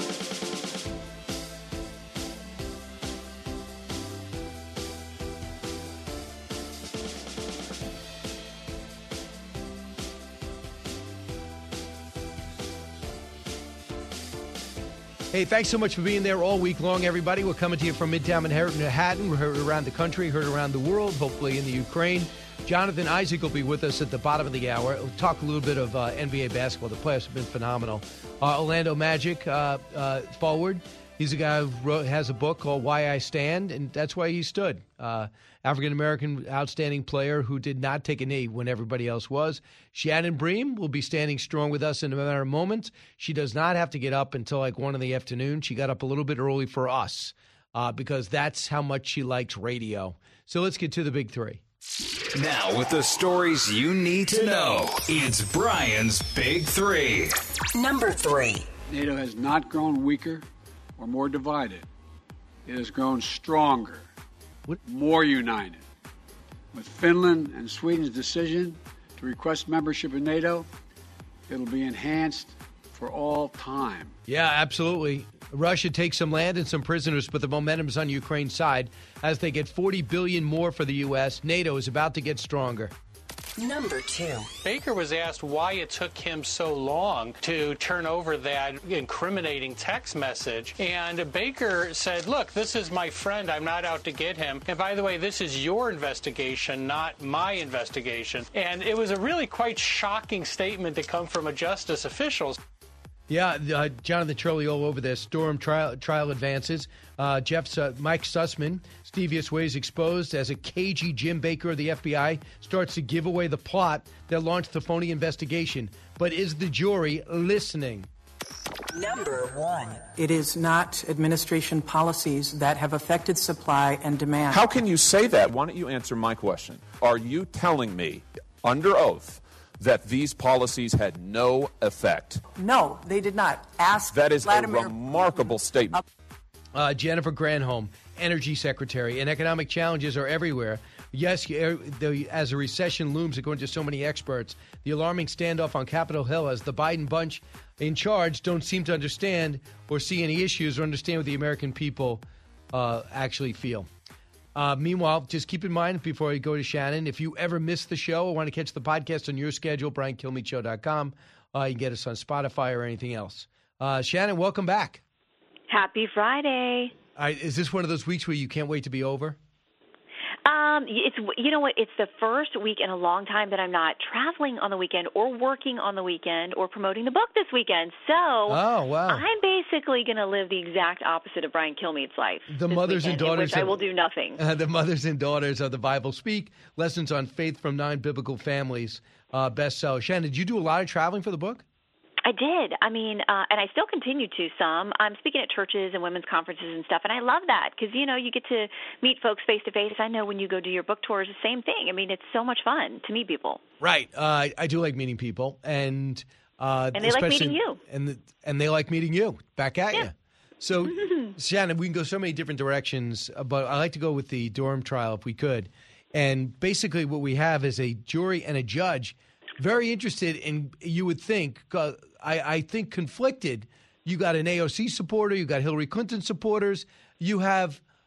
Hey, thanks so much for being there all week long, everybody. We're coming to you from Midtown Manhattan. We're heard around the country, heard around the world, hopefully in the Ukraine. Jonathan Isaac will be with us at the bottom of the hour. We'll talk a little bit of uh, N B A basketball. The playoffs have been phenomenal. Uh, Orlando Magic uh, uh, forward. He's a guy who wrote, has a book called Why I Stand, and that's why he stood. Uh, African-American outstanding player who did not take a knee when everybody else was. Shannon Bream will be standing strong with us in a matter of moments. She does not have to get up until like one in the afternoon. She got up a little bit early for us uh, because that's how much she likes radio. So let's get to the big three. Now with the stories you need to know, it's Brian's Big Three. Number three. NATO has not grown weaker or more divided. It has grown stronger, what? more united. With Finland and Sweden's decision to request membership in NATO, it'll be enhanced for all time. Yeah, absolutely. Russia takes some land and some prisoners, but the momentum's on Ukraine's side. As they get forty billion dollars more for the U S, NATO is about to get stronger. Number two. Baker was asked why it took him so long to turn over that incriminating text message. And Baker said, look, this is my friend. I'm not out to get him. And by the way, this is your investigation, not my investigation. And it was a really quite shocking statement to come from a justice official. Yeah, uh, Jonathan Turley all over this. Durham trial, trial advances. Uh, Jeff's uh, Mike Sussman, devious ways exposed as a cagey Jim Baker of the F B I starts to give away the plot that launched the phony investigation. But is the jury listening? Number one. It is not administration policies that have affected supply and demand. How can you say that? Why don't you answer my question? Are you telling me, under oath, that these policies had no effect? No, they did not. Ask That is Vladimir- a remarkable statement. Uh, Jennifer Granholm, Energy Secretary, and economic challenges are everywhere. Yes, as a recession looms, according to so many experts, the alarming standoff on Capitol Hill as the Biden bunch in charge don't seem to understand or see any issues or understand what the American people uh, actually feel. Uh, meanwhile, just keep in mind, before I go to Shannon, if you ever miss the show or want to catch the podcast on your schedule, brian kilmeade show dot com. Uh, you can get us on Spotify or anything else. Uh, Shannon, welcome back. Happy Friday. All right, is this one of those weeks where you can't wait to be over? Um, it's you know what? It's the first week in a long time that I'm not traveling on the weekend or working on the weekend or promoting the book this weekend. So oh, wow. I'm basically going to live the exact opposite of Brian Kilmeade's life. The mothers weekend, and daughters. in which I will do nothing. Uh, the mothers and daughters of the Bible Speak, Lessons on Faith from Nine Biblical Families uh, bestseller. Shannon, did you do a lot of traveling for the book? I did. I mean, uh, and I still continue to some. I'm speaking at churches and women's conferences and stuff, and I love that because, you know, you get to meet folks face-to-face. I know when you go do your book tours, the same thing. I mean, it's so much fun to meet people. Right. Uh, I do like meeting people, and uh, and they like meeting you. And, the, and they like meeting you. Back at yeah. you. So, Shannon, we can go so many different directions, but I like to go with the Durham trial if we could. And basically what we have is a jury and a judge very interested in, you would think, uh, I, I think conflicted. You got an A O C supporter, you got Hillary Clinton supporters, you have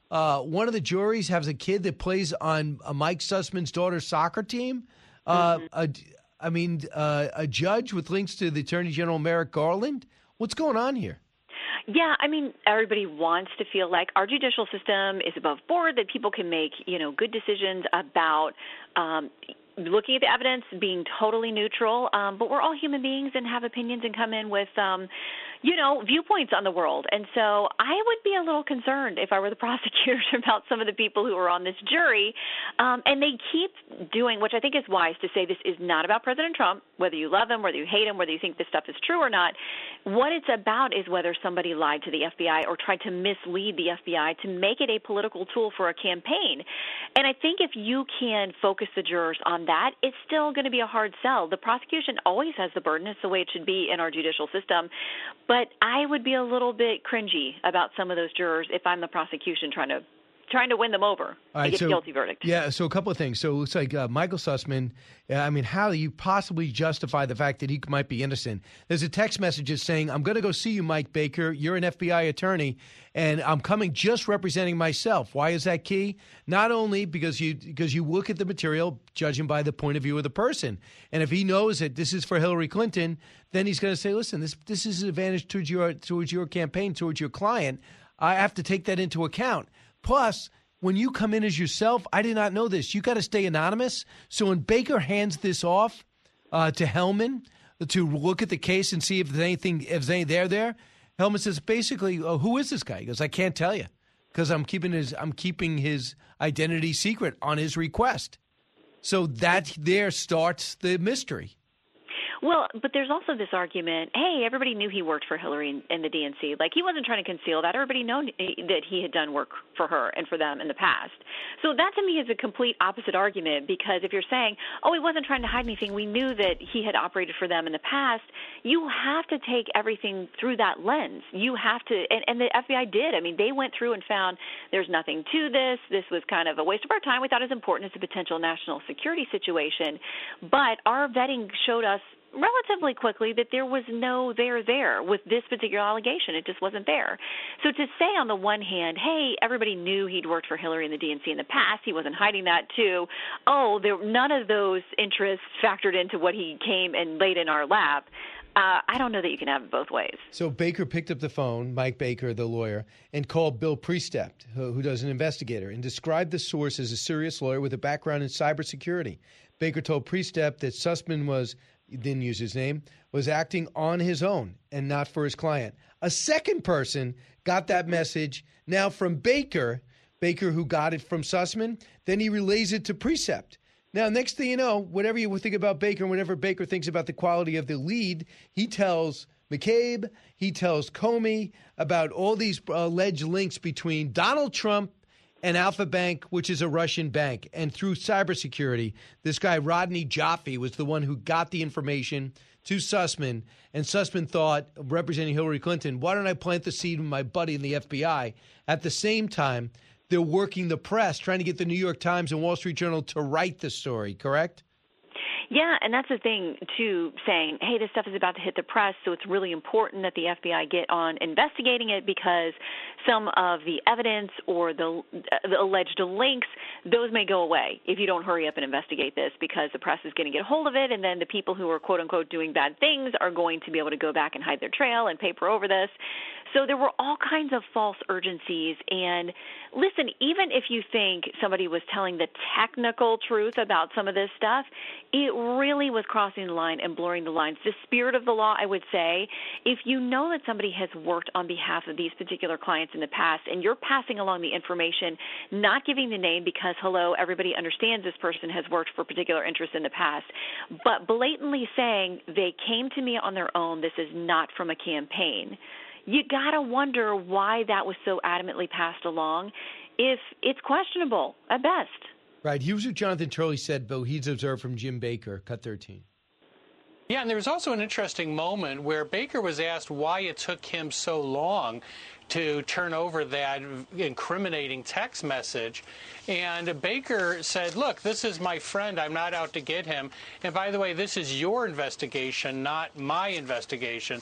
Uh, one of the juries has a kid that plays on uh, Mike Sussman's daughter's soccer team. Uh, Mm-hmm. a, I mean, uh, a judge with links to the Attorney General Merrick Garland. What's going on here? Yeah, I mean, everybody wants to feel like our judicial system is above board, that people can make, you know, good decisions about um, looking at the evidence, being totally neutral. Um, but we're all human beings and have opinions and come in with, um, you know, viewpoints on the world. And so I would be a little concerned if I were the prosecutors about some of the people who are on this jury. Um, and they keep doing, which I think is wise, to say this is not about President Trump, whether you love him, whether you hate him, whether you think this stuff is true or not. What it's about is whether somebody lied to the F B I or tried to mislead the F B I to make it a political tool for a campaign. And I think if you can focus the jurors on that, it's still going to be a hard sell. The prosecution always has the burden. It's the way it should be in our judicial system. But I would be a little bit cringy about some of those jurors if I'm the prosecution trying to trying to win them over All right, to get so, a guilty verdict. Yeah, so a couple of things. So it looks like uh, Michael Sussman, uh, I mean, how do you possibly justify the fact that he might be innocent? There's a text message saying, I'm going to go see you, Mike Baker. You're an F B I attorney, and I'm coming just representing myself. Why is that key? Not only because you because you look at the material, judging by the point of view of the person. And if he knows that this is for Hillary Clinton, then he's going to say, listen, this this is an advantage towards your, towards your campaign, towards your client. I have to take that into account. Plus, when you come in as yourself, I did not know this. You got to stay anonymous. So when Baker hands this off uh, to Hellman to look at the case and see if there's anything, if there's anything there, there, Hellman says basically, oh, "Who is this guy?" He goes, "I can't tell you because I'm keeping his I'm keeping his identity secret on his request." So that there starts the mystery. Well, but there's also this argument, hey, everybody knew he worked for Hillary and, and the D N C. Like, he wasn't trying to conceal that. Everybody knew that he had done work for her and for them in the past. So that, to me, is a complete opposite argument, because if you're saying, oh, he wasn't trying to hide anything, we knew that he had operated for them in the past, you have to take everything through that lens. You have to, and, and the F B I did. I mean, they went through and found there's nothing to this. This was kind of a waste of our time. We thought it was important as a potential national security situation. But our vetting showed us relatively quickly that there was no there there with this particular allegation. It just wasn't there. So to say on the one hand, hey, everybody knew he'd worked for Hillary and the D N C in the past, he wasn't hiding that too, oh, there, none of those interests factored into what he came and laid in our lap, uh, I don't know that you can have it both ways. So Baker picked up the phone, Mike Baker, the lawyer, and called Bill Priestep, who, who does an investigator, and described the source as a serious lawyer with a background in cybersecurity. Baker told Priestep that Sussman was didn't use his name, was acting on his own and not for his client. A second person got that message now from Baker, Baker who got it from Sussman, then he relays it to Precept. Now, next thing you know, whatever you think about Baker and whatever Baker thinks about the quality of the lead, he tells McCabe, he tells Comey about all these alleged links between Donald Trump and Alpha Bank, which is a Russian bank. And through cybersecurity, this guy, Rodney Jaffe, was the one who got the information to Sussman. And Sussman thought, representing Hillary Clinton, why don't I plant the seed with my buddy in the F B I? At the same time, they're working the press, trying to get the New York Times and Wall Street Journal to write the story, correct? Yeah, and that's the thing, too, saying, hey, this stuff is about to hit the press, so it's really important that the F B I get on investigating it, because some of the evidence or the, the alleged links, those may go away if you don't hurry up and investigate this, because the press is going to get hold of it, and then the people who are, quote-unquote, doing bad things are going to be able to go back and hide their trail and paper over this. So there were all kinds of false urgencies. And listen, even if you think somebody was telling the technical truth about some of this stuff, it really was crossing the line and blurring the lines. The spirit of the law, I would say, if you know that somebody has worked on behalf of these particular clients in the past and you're passing along the information, not giving the name because, hello, everybody understands this person has worked for particular interests in the past, but blatantly saying they came to me on their own, this is not from a campaign, you got to wonder why that was so adamantly passed along if it's questionable at best. Right. Here's what Jonathan Turley said, Bill, he's observed from Jim Baker, cut thirteen. Yeah, and there was also an interesting moment where Baker was asked why it took him so long to turn over that incriminating text message. And Baker said, look, this is my friend. I'm not out to get him. And by the way, this is your investigation, not my investigation.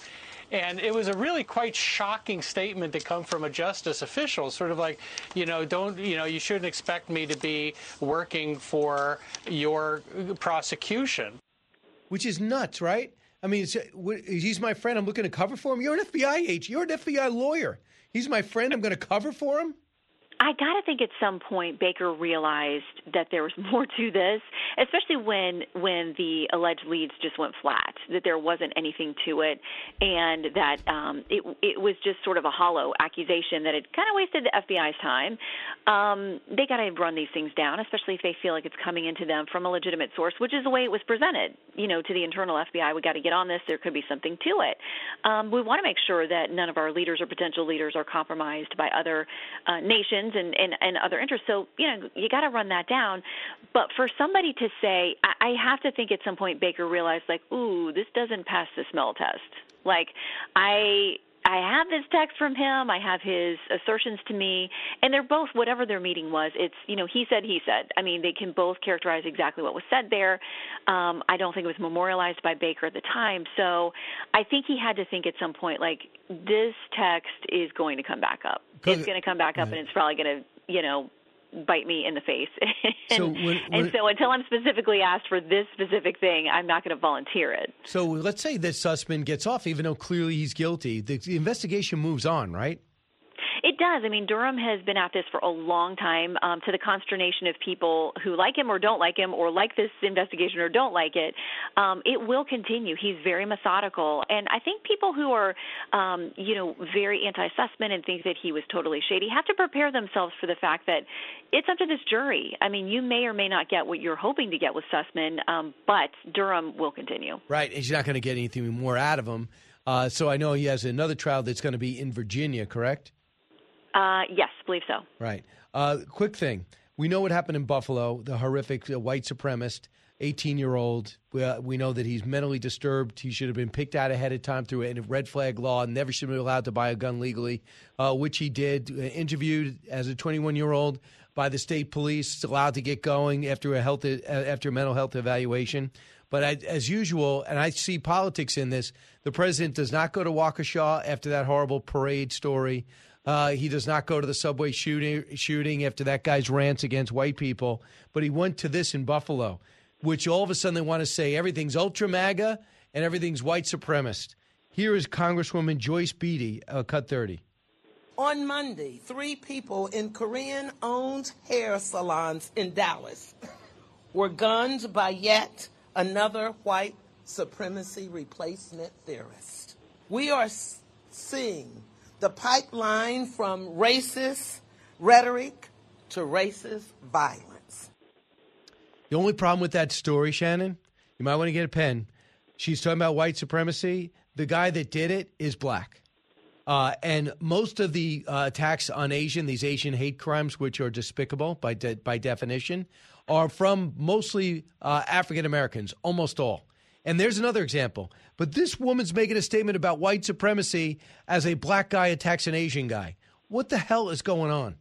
And it was a really quite shocking statement to come from a justice official, sort of like, you know, don't, you know, you shouldn't expect me to be working for your prosecution. Which is nuts, right? I mean, it's, he's my friend. I'm looking to cover for him. You're an F B I agent. You're an F B I lawyer. He's my friend. I'm going to cover for him? I got to think at some point Baker realized that there was more to this, especially when when the alleged leads just went flat, that there wasn't anything to it, and that um, it it was just sort of a hollow accusation that it kind of wasted the F B I's time. Um, they got to run these things down, especially if they feel like it's coming into them from a legitimate source, which is the way it was presented, you know, to the internal F B I. We got to get on this. There could be something to it. Um, we want to make sure that none of our leaders or potential leaders are compromised by other uh, nations And, and, and other interests. So, you know, you got to run that down. But for somebody to say, I, I have to think at some point Baker realized, like, ooh, this doesn't pass the smell test. Like, I I have this text from him. I have his assertions to me. And they're both, whatever their meeting was, it's, you know, he said, he said. I mean, they can both characterize exactly what was said there. Um, I don't think it was memorialized by Baker at the time. So I think he had to think at some point, like, this text is going to come back up. It's going to come back up, and it's probably going to, you know, bite me in the face. and, so when, when, and so until I'm specifically asked for this specific thing, I'm not going to volunteer it. So let's say that Sussman gets off, even though clearly he's guilty. The, the investigation moves on, right? It does. I mean, Durham has been at this for a long time, um, to the consternation of people who like him or don't like him, or like this investigation or don't like it. Um, it will continue. He's very methodical. And I think people who are, um, you know, very anti-Sussman and think that he was totally shady have to prepare themselves for the fact that it's up to this jury. I mean, you may or may not get what you're hoping to get with Sussman, um, but Durham will continue. Right. He's not going to get anything more out of him. Uh, so I know he has another trial that's going to be in Virginia, correct? Uh, yes, believe so. Right. Uh, quick thing. We know what happened in Buffalo, the horrific uh, white supremacist, eighteen-year-old. We, uh, we know that he's mentally disturbed. He should have been picked out ahead of time through a red flag law, never should have been allowed to buy a gun legally, uh, which he did. Uh, interviewed as a twenty-one-year-old by the state police, allowed to get going after a health uh, after a mental health evaluation. But I, as usual, and I see politics in this, the president does not go to Waukesha after that horrible parade story. Uh, he does not go to the subway shooting shooting after that guy's rants against white people. But he went to this in Buffalo, which all of a sudden they want to say everything's ultra MAGA and everything's white supremacist. Here is Congresswoman Joyce Beatty, uh, Cut thirty. On Monday, three people in Korean-owned hair salons in Dallas were gunned by yet another white supremacy replacement theorist. We are seeing the pipeline from racist rhetoric to racist violence. The only problem with that story, Shannon, you might want to get a pen. She's talking about white supremacy. The guy that did it is black. Uh, and most of the uh, attacks on Asian, these Asian hate crimes, which are despicable by de- by definition, are from mostly uh, African Americans, almost all. And there's another example. But this woman's making a statement about white supremacy as a black guy attacks an Asian guy. What the hell is going on?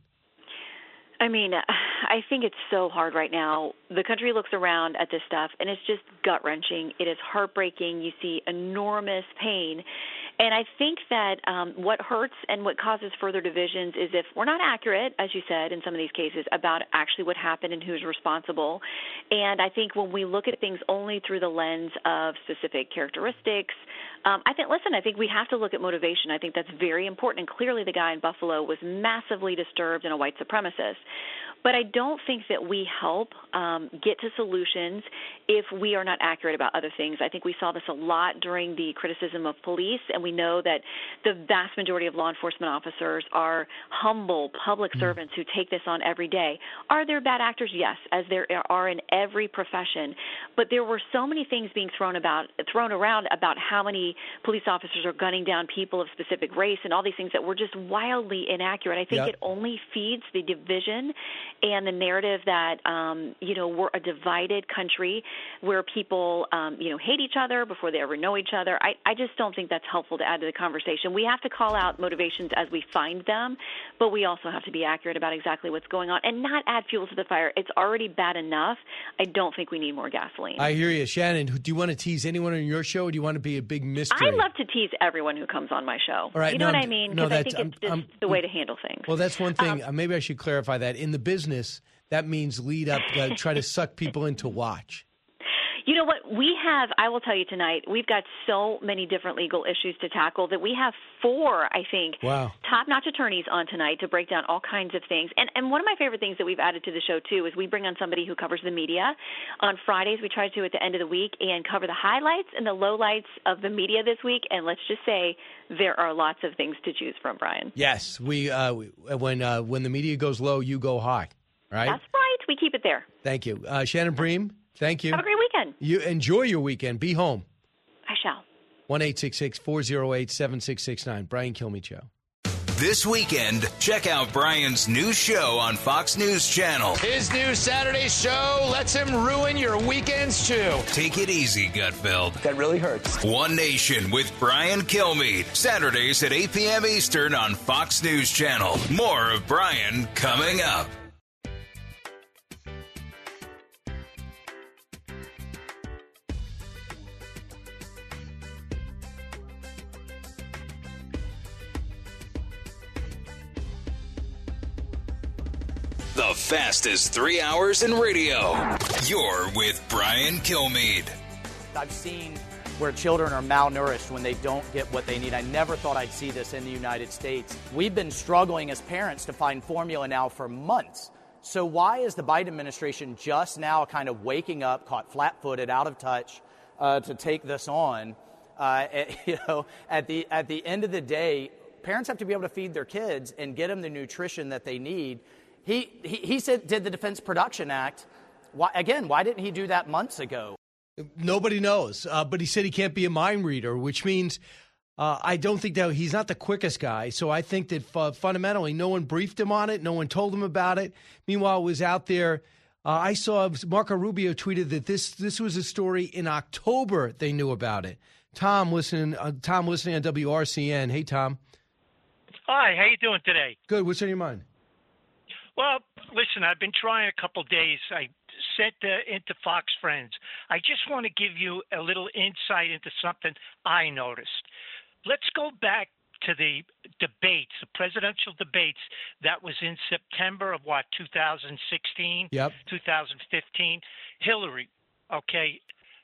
I mean, I think it's so hard right now. The country looks around at this stuff, and it's just gut-wrenching. It is heartbreaking. You see enormous pain. And I think that um, what hurts and what causes further divisions is if we're not accurate, as you said, in some of these cases, about actually what happened and who's responsible. And I think when we look at things only through the lens of specific characteristics, um, I think, listen, I think we have to look at motivation. I think that's very important. And clearly the guy in Buffalo was massively disturbed and a white supremacist. But I don't think that we help um, get to solutions if we are not accurate about other things. I think we saw this a lot during the criticism of police, and we know that the vast majority of law enforcement officers are humble public mm. servants who take this on every day. Are there bad actors? Yes, as there are in every profession. But there were so many things being thrown about, thrown around about how many police officers are gunning down people of specific race and all these things that were just wildly inaccurate. I think yep. it only feeds the division and the narrative that, um, you know, we're a divided country where people, um, you know, hate each other before they ever know each other. I, I just don't think that's helpful helpful to add to the conversation. We have to call out motivations as we find them, but we also have to be accurate about exactly what's going on and not add fuel to the fire. It's already bad enough. I don't think we need more gasoline. I hear you. Shannon, do you want to tease anyone on your show, or do you want to be a big mystery? I love to tease everyone who comes on my show. All right, you know no, what I mean? no, Because I think I'm, it's just I'm, the way to handle things. Well, that's one thing. Um, uh, maybe I should clarify that. In the business, that means lead up, uh, try to suck people in to watch. You know what? We have, I will tell you tonight, we've got so many different legal issues to tackle that we have four, I think, wow. top-notch attorneys on tonight to break down all kinds of things. And and one of my favorite things that we've added to the show, too, is we bring on somebody who covers the media. On Fridays, we try to, at the end of the week, and cover the highlights and the lowlights of the media this week. And let's just say there are lots of things to choose from, Brian. Yes. we, uh, we When uh, when the media goes low, you go high, right? That's right. We keep it there. Thank you. Uh, Shannon Bream, thank you. Have a great weekend. You enjoy your weekend. Be home. I shall. one eight six six, four oh eight, seven six six nine. Brian Kilmeade Show. This weekend, check out Brian's new show on Fox News Channel. His new Saturday show lets him ruin your weekends, too. Take it easy, Gutfeld. That really hurts. One Nation with Brian Kilmeade. Saturdays at eight p.m. Eastern on Fox News Channel. More of Brian coming up. The fastest three hours in radio. You're with Brian Kilmeade. I've seen where children are malnourished when they don't get what they need. I never thought I'd see this in the United States. We've been struggling as parents to find formula now for months. So why is the Biden administration just now kind of waking up, caught flat-footed, out of touch, uh, to take this on? Uh, you know, at the at the end of the day, parents have to be able to feed their kids and get them the nutrition that they need. He, he he said did the Defense Production Act. Why, again, why didn't he do that months ago? Nobody knows, uh, but he said he can't be a mind reader, which means uh, I don't think that he's not the quickest guy. So I think that uh, fundamentally no one briefed him on it. No one told him about it. Meanwhile, it was out there. Uh, I saw Marco Rubio tweeted that this this was a story in October they knew about it. Tom, listening, uh, Tom listening on W R C N. Hey, Tom. Hi, how you doing today? Good. What's on your mind? Well, listen, I've been trying a couple days. I sent uh, into Fox Friends. I just want to give you a little insight into something I noticed. Let's go back to the debates, the presidential debates that was in September of, what, two thousand sixteen? Yep. two thousand fifteen. Hillary, okay,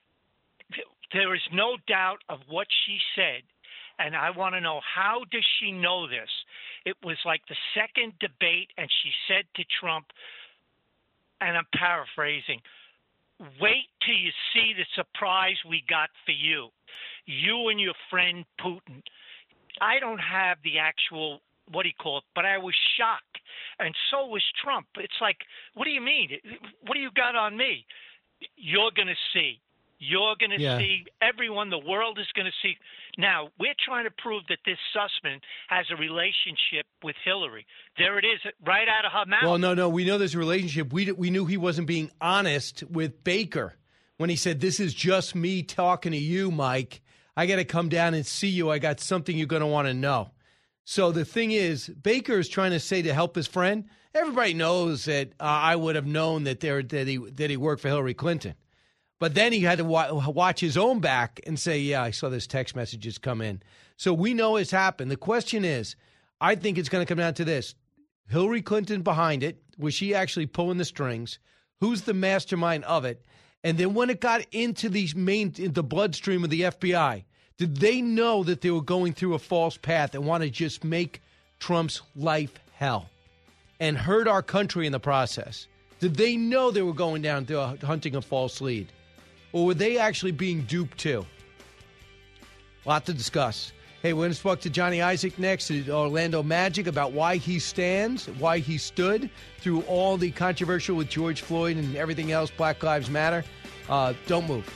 there is no doubt of what she said. And I want to know, how does she know this? It was like the second debate, and she said to Trump, and I'm paraphrasing, wait till you see the surprise we got for you, you and your friend Putin. I don't have the actual, what do you call it, but I was shocked. And so was Trump. It's like, what do you mean? What do you got on me? You're going to see. You're going to Yeah. see, everyone, the world is going to see. Now, we're trying to prove that this Sussman has a relationship with Hillary. There it is, right out of her mouth. Well, no, no. We know there's a relationship. We we knew he wasn't being honest with Baker when he said, this is just me talking to you, Mike. I got to come down and see you. I got something you're going to want to know. So the thing is, Baker is trying to say to help his friend. Everybody knows that uh, I would have known that, there, that, he, that he worked for Hillary Clinton. But then he had to wa- watch his own back and say, yeah, I saw this text messages come in. So we know it's happened. The question is, I think it's going to come down to this. Hillary Clinton behind it. Was she actually pulling the strings? Who's the mastermind of it? And then when it got into these main, in the bloodstream of the F B I, did they know that they were going through a false path and want to just make Trump's life hell and hurt our country in the process? Did they know they were going down to a, hunting a false lead? Or were they actually being duped too? A lot to discuss. Hey, we're going to talk to Johnny Isaac next at Orlando Magic about why he stands, why he stood through all the controversial with George Floyd and everything else, Black Lives Matter. Uh, don't move.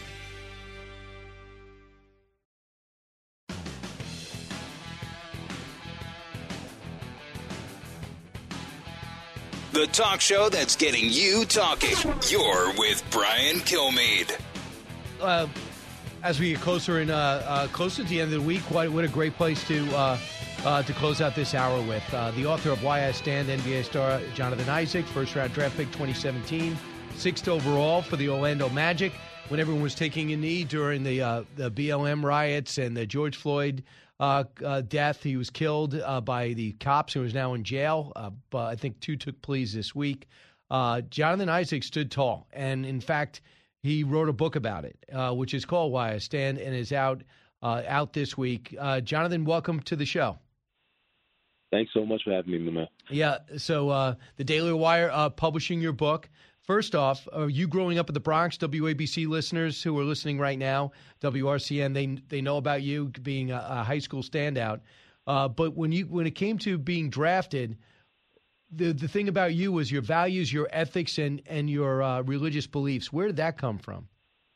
The talk show that's getting you talking. You're with Brian Kilmeade. Uh, As we get closer and uh, uh, closer to the end of the week, what, what a great place to uh, uh, to close out this hour with. Uh, the author of Why I Stand, N B A star Jonathan Isaac, first-round draft pick twenty seventeen, sixth overall for the Orlando Magic. When everyone was taking a knee during the uh, the B L M riots and the George Floyd uh, uh, death, he was killed uh, by the cops who is now in jail. Uh, but I think two took pleas this week. Uh, Jonathan Isaac stood tall, and in fact, he wrote a book about it, uh, which is called Why I Stand, and is out uh, out this week. Uh, Jonathan, welcome to the show. Thanks so much for having me, man. Yeah, so uh, the Daily Wire uh, publishing your book. First off, are you growing up in the Bronx? W A B C listeners who are listening right now, W R C N, they they know about you being a, a high school standout. Uh, but when you when it came to being drafted, the the thing about you was your values, your ethics, and and your uh, religious beliefs. Where did that come from?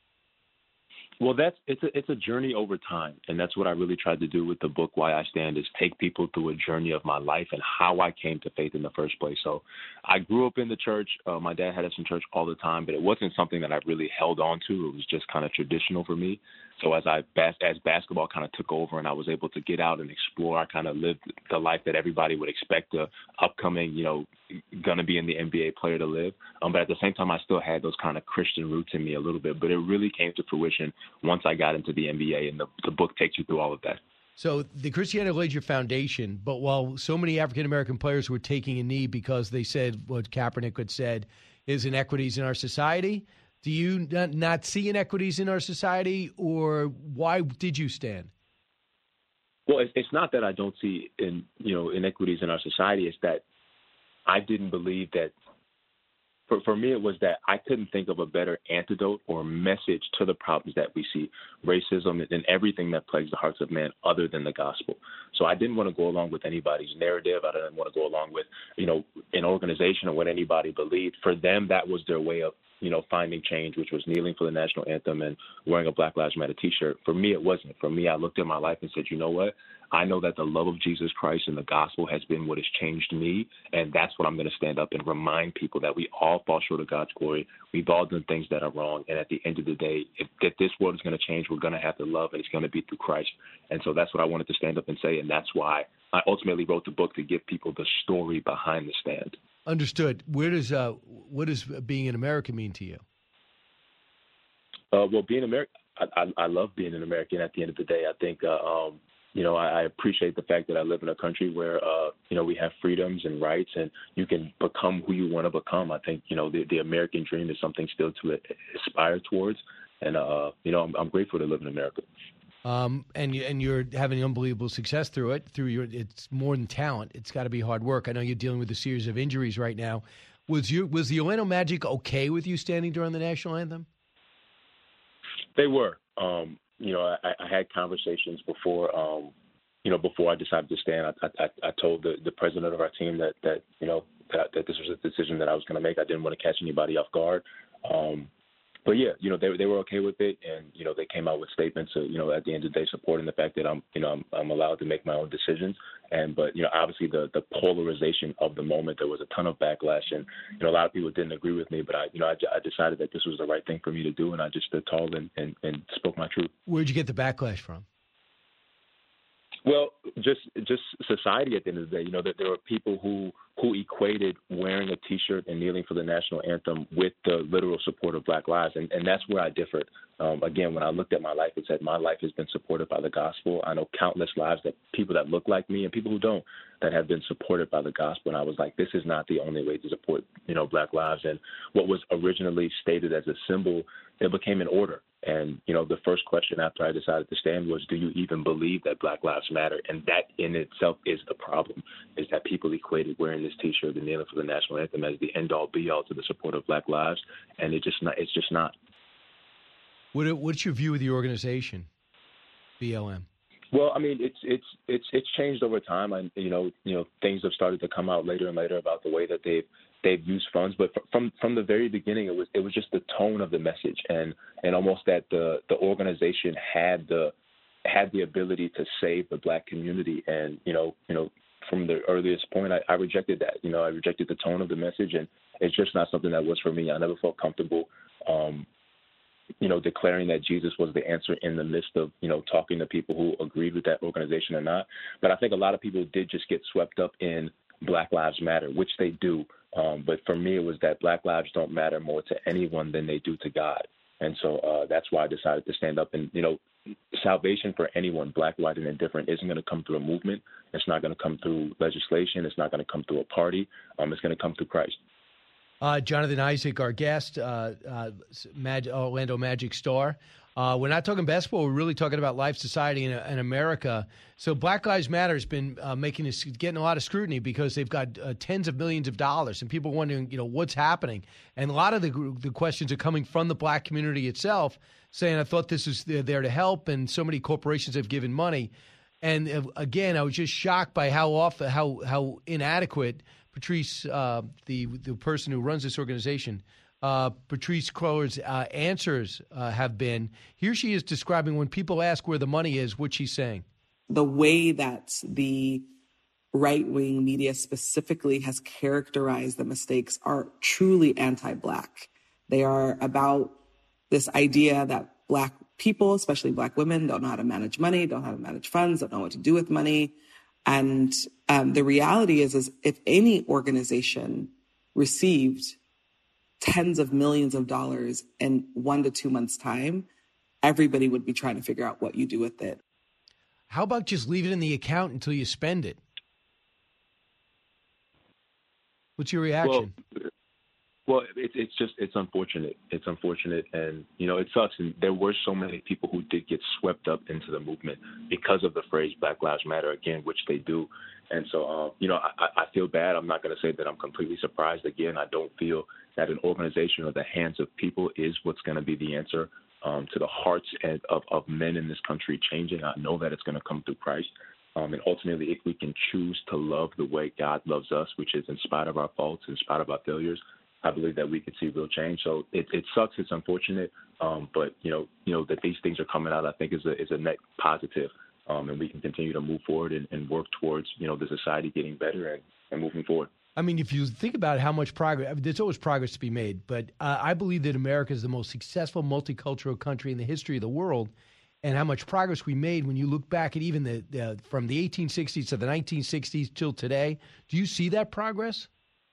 Well, that's it's a it's a journey over time, and that's what I really tried to do with the book Why I Stand, is take people through a journey of my life and how I came to faith in the first place. So I grew up in the church. Uh, my dad had us in church all the time, but it wasn't something that I really held on to. It was just kind of traditional for me. So as I as basketball kind of took over and I was able to get out and explore, I kind of lived the life that everybody would expect a upcoming, you know, gonna be in the N B A player to live. Um, but at the same time, I still had those kind of Christian roots in me a little bit. But it really came to fruition once I got into the N B A, and the, the book takes you through all of that. So the Christianity laid your foundation, but while so many African-American players were taking a knee because they said what Kaepernick had said is inequities in our society, do you not, not see inequities in our society, or why did you stand? Well, it's, it's not that I don't see in you know inequities in our society. It's that I didn't believe that. For, for me, it was that I couldn't think of a better antidote or message to the problems that we see, racism and everything that plagues the hearts of man, other than the gospel. So I didn't want to go along with anybody's narrative. I didn't want to go along with, you know, an organization or what anybody believed. For them, that was their way of, you know, finding change, which was kneeling for the national anthem and wearing a Black Lives Matter T-shirt. For me, it wasn't. For me, I looked at my life and said, you know what? I know that the love of Jesus Christ and the gospel has been what has changed me, and that's what I'm going to stand up and remind people, that we all fall short of God's glory. We've all done things that are wrong, and at the end of the day, if, if this world is going to change, we're going to have to love, and it's going to be through Christ. And so that's what I wanted to stand up and say, and that's why I ultimately wrote the book, to give people the story behind the stand. Understood. Where does uh, what does being an American mean to you? Uh, well, being American, I, I, I love being an American. At the end of the day, I think, uh, um, you know, I, I appreciate the fact that I live in a country where, uh, you know, we have freedoms and rights, and you can become who you want to become. I think, you know, the, the American dream is something still to aspire towards, and uh, you know, I'm, I'm grateful to live in America. Um, and you, and you're having unbelievable success through it. Through your, it's more than talent. It's got to be hard work. I know you're dealing with a series of injuries right now. Was you was the Orlando Magic okay with you standing during the national anthem? They were. Um, you know, I, I had conversations before, um, you know, before I decided to stand. I, I, I told the, the president of our team that, that you know, that, that this was a decision that I was going to make. I didn't want to catch anybody off guard. Um, but, yeah, you know, they they were okay with it. And, you know, they came out with statements, uh, you know, at the end of the day, supporting the fact that I'm, you know, I'm, I'm allowed to make my own decisions. And but, you know, obviously the, the polarization of the moment, there was a ton of backlash. And, you know, a lot of people didn't agree with me. But, I, you know, I, I decided that this was the right thing for me to do. And I just stood tall and, and, and spoke my truth. Where'd you get the backlash from? Well, just just society at the end of the day. You know, that there were people who, who equated wearing a T-shirt and kneeling for the national anthem with the literal support of Black lives. And, and that's where I differed. Um, again, when I looked at my life, it said my life has been supported by the gospel. I know countless lives, that people that look like me and people who don't, that have been supported by the gospel. And I was like, this is not the only way to support, you know, Black lives. And what was originally stated as a symbol, it became an order. And, you know, the first question after I decided to stand was, do you even believe that Black lives matter? And that in itself is the problem, is that people equated wearing this T-shirt and kneeling for the national anthem as the end-all, be-all to the support of Black lives. And it just not, it's just not. What, what's your view of the organization, B L M? Well, I mean, it's it's it's it's changed over time. And you know, you know, things have started to come out later and later about the way that they've they've used funds. But from from the very beginning, it was it was just the tone of the message, and and almost that the the organization had the had the ability to save the Black community. And you know, you know, from the earliest point, I, I rejected that. You know, I rejected the tone of the message, and it's just not something that was for me. I never felt comfortable. Um, you know, declaring that Jesus was the answer in the midst of, you know, talking to people who agreed with that organization or not. But I think a lot of people did just get swept up in Black Lives Matter, which they do. Um, but for me, it was that Black lives don't matter more to anyone than they do to God. And so uh, that's why I decided to stand up. And, you know, salvation for anyone, black, white, and indifferent, isn't going to come through a movement. It's not going to come through legislation. It's not going to come through a party. Um, it's going to come through Christ. Uh, Jonathan Isaac, our guest, uh, uh, Mag- Orlando Magic star. Uh, we're not talking basketball. We're really talking about life, society, in, in America. So Black Lives Matter has been uh, making this, getting a lot of scrutiny because they've got uh, tens of millions of dollars, and people are wondering, you know, what's happening. And a lot of the the questions are coming from the black community itself, saying, "I thought this was there to help," and so many corporations have given money. And uh, again, I was just shocked by how often, how how inadequate Patrisse, uh, the the person who runs this organization, uh, Patrisse Cullors' uh, answers uh, have been. Here she is describing when people ask where the money is, what she's saying. The way that the right-wing media specifically has characterized the mistakes are truly anti-Black. They are about this idea that Black people, especially Black women, don't know how to manage money, don't know how to manage funds, don't know what to do with money. And um, the reality is, is if any organization received tens of millions of dollars in one to two months' time, everybody would be trying to figure out what you do with it. How about just leave it in the account until you spend it? What's your reaction? Well, well it, it's just, it's unfortunate. It's unfortunate. And, you know, it sucks. And there were so many people who did get swept up into the movement because of the phrase Black Lives Matter, again, which they do. And so, uh, you know, I, I feel bad. I'm not going to say that I'm completely surprised. Again, I don't feel that an organization or the hands of people is what's going to be the answer um, to the hearts and, of, of men in this country changing. I know that it's going to come through Christ. Um, and ultimately, if we can choose to love the way God loves us, which is in spite of our faults, in spite of our failures, I believe that we could see real change. So it, it sucks. It's unfortunate. Um, but, you know, you know, that these things are coming out, I think is a, is a net positive. Um, and we can continue to move forward and, and work towards, you know, the society getting better and, and moving forward. I mean, if you think about how much progress, I mean, there's always progress to be made, but uh, I believe that America is the most successful multicultural country in the history of the world, and how much progress we made when you look back at even the, the from the eighteen sixties to the nineteen sixties till today. Do you see that progress?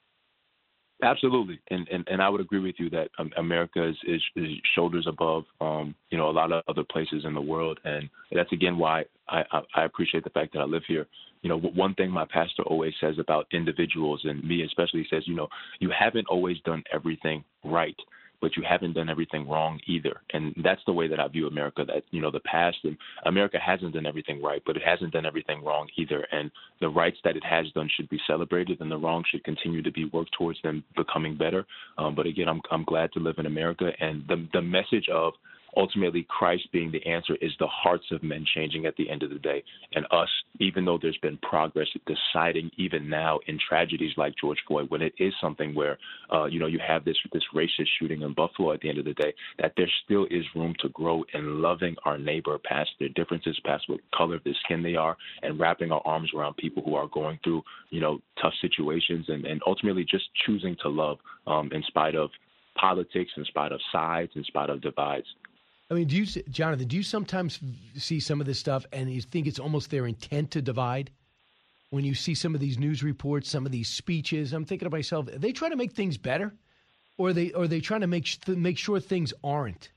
Absolutely, and and, and I would agree with you that um, America is, is, is shoulders above, um, you know, a lot of other places in the world, and that's again why I, I, I appreciate the fact that I live here. You know, one thing my pastor always says about individuals, and me especially, says, you know, you haven't always done everything right, but you haven't done everything wrong either. And that's the way that I view America, that, you know, the past, and America hasn't done everything right, but it hasn't done everything wrong either. And the rights that it has done should be celebrated, and the wrongs should continue to be worked towards them becoming better. Um, but again, I'm I'm glad to live in America. And the the message of ultimately Christ being the answer is the hearts of men changing at the end of the day. And us, even though there's been progress, deciding even now in tragedies like George Floyd, when it is something where, uh, you know, you have this this racist shooting in Buffalo at the end of the day, that there still is room to grow in loving our neighbor past their differences, past what color of their skin they are, and wrapping our arms around people who are going through, you know, tough situations, and, and ultimately just choosing to love um, in spite of politics, in spite of sides, in spite of divides. I mean, do you, Jonathan, do you sometimes see some of this stuff and you think it's almost their intent to divide? When you see some of these news reports, some of these speeches, I'm thinking to myself, are they trying to make things better? Or are they, or are they trying to make, make sure things aren't?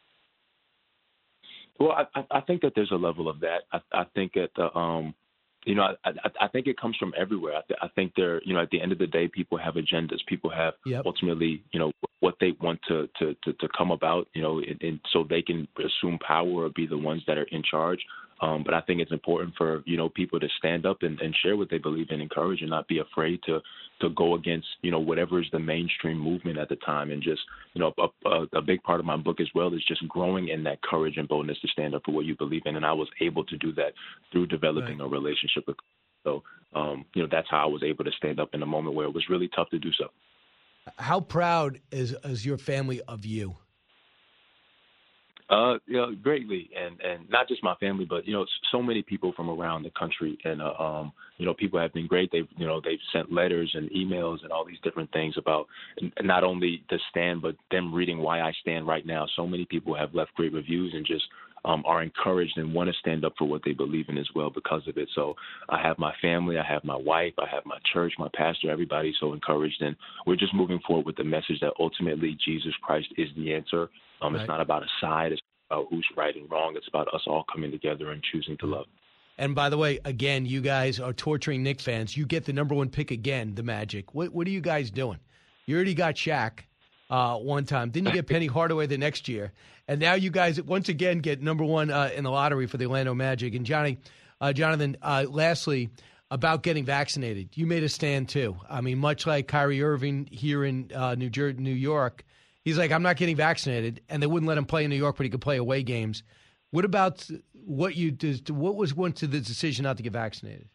Well, I, I think that there's a level of that. I, I think that, uh, um, you know, I, I think it comes from everywhere. I, th- I think they're, you know, at the end of the day, people have agendas. People have yep. ultimately, you know, what they want to, to, to, to come about, you know, and, and so they can assume power or be the ones that are in charge. Um, but I think it's important for, you know, people to stand up and, and share what they believe in, encourage, and not be afraid to to go against, you know, whatever is the mainstream movement at the time. And just, you know, a, a, a big part of my book as well is just growing in that courage and boldness to stand up for what you believe in. And I was able to do that through developing right. a relationship with. So, um, you know, that's how I was able to stand up in a moment where it was really tough to do so. How proud is, is your family of you? Uh, yeah, greatly, and and not just my family, but you know, so many people from around the country, and uh, um, you know, people have been great. They've you know they've sent letters and emails and all these different things about not only the stand, but them reading why I stand right now. So many people have left great reviews and just um, are encouraged and want to stand up for what they believe in as well because of it. So I have my family, I have my wife, I have my church, my pastor, everybody so encouraged, and we're just moving forward with the message that ultimately Jesus Christ is the answer. Um, right. It's not about a side. It's about who's right and wrong. It's about us all coming together and choosing to love. And by the way, again, you guys are torturing Knicks fans. You get the number one pick again, the Magic. What what are you guys doing? You already got Shaq uh, one time. Didn't you get Penny Hardaway the next year? And now you guys once again get number one uh, in the lottery for the Orlando Magic. And Johnny, uh, Jonathan, uh, lastly, about getting vaccinated. You made a stand too. I mean, much like Kyrie Irving here in uh, New Jersey, New York. He's like, I'm not getting vaccinated, and they wouldn't let him play in New York, but he could play away games. What about what you did? What was went to the decision not to get vaccinated?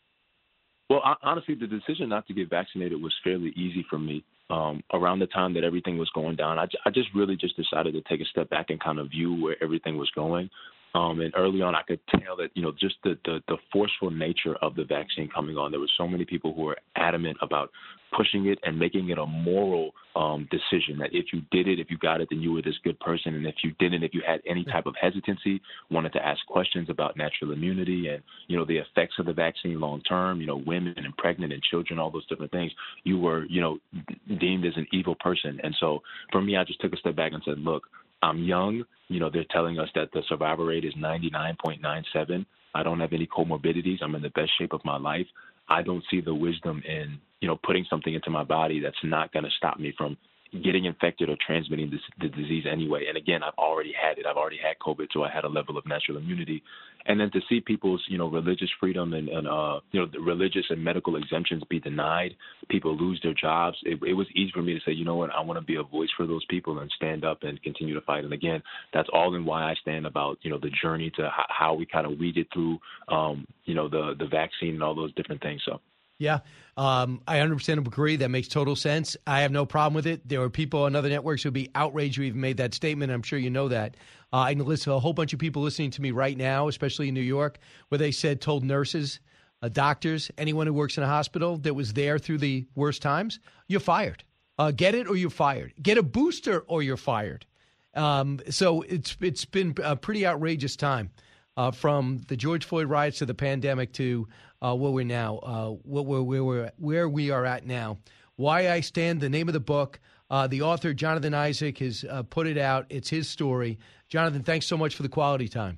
Well, honestly, the decision not to get vaccinated was fairly easy for me. Um, around the time that everything was going down, I, I just really just decided to take a step back and kind of view where everything was going. Um, and early on, I could tell that, you know, just the, the, the forceful nature of the vaccine coming on. There were so many people who were adamant about pushing it and making it a moral um, decision that if you did it, if you got it, then you were this good person. And if you didn't, if you had any type of hesitancy, wanted to ask questions about natural immunity and, you know, the effects of the vaccine long term, you know, women and pregnant and children, all those different things, you were, you know, deemed as an evil person. And so for me, I just took a step back and said, look, I'm young. You know, they're telling us that the survival rate is ninety-nine point nine seven. I don't have any comorbidities. I'm in the best shape of my life. I don't see the wisdom in, you know, putting something into my body that's not going to stop me from getting infected or transmitting this, the disease anyway. And again, I've already had it. I've already had COVID, so I had a level of natural immunity. And then to see people's, you know, religious freedom and, and uh, you know, the religious and medical exemptions be denied, people lose their jobs, it, it was easy for me to say, you know what, I want to be a voice for those people and stand up and continue to fight. And again, that's all in why I stand about, you know, the journey to h- how we kind of weeded through, um, you know, the, the vaccine and all those different things. So. Yeah, um, I one hundred percent agree. That makes total sense. I have no problem with it. There are people on other networks who would be outraged you even made that statement. I'm sure you know that. Uh, I can listen to a whole bunch of people listening to me right now, especially in New York, where they said, told nurses, uh, doctors, anyone who works in a hospital that was there through the worst times, you're fired. Uh, get it or you're fired. Get a booster or you're fired. Um, so it's it's been a pretty outrageous time. Uh, from the George Floyd riots to the pandemic to uh, where we're now, uh, where, where, where, where we are at now. Why I Stand, the name of the book. Uh, the author, Jonathan Isaac, has uh, put it out. It's his story. Jonathan, thanks so much for the quality time.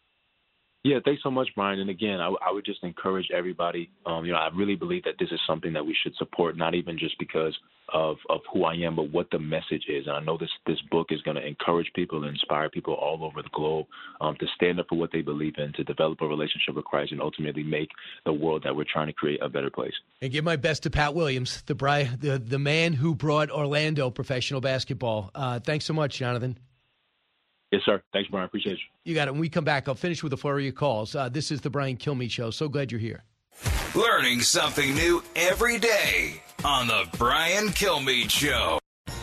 Yeah, thanks so much, Brian. And again, I, I would just encourage everybody. Um, you know, I really believe that this is something that we should support, not even just because of, of who I am, but what the message is. And I know this this book is going to encourage people and inspire people all over the globe um, to stand up for what they believe in, to develop a relationship with Christ, and ultimately make the world that we're trying to create a better place. And give my best to Pat Williams, the the, the man who brought Orlando professional basketball. Uh, thanks so much, Jonathan. Yes, sir. Thanks, Brian. Appreciate you. You got it. When we come back, I'll finish with a flurry of calls. Uh, this is the Brian Kilmeade Show. So glad you're here. Learning something new every day on the Brian Kilmeade Show.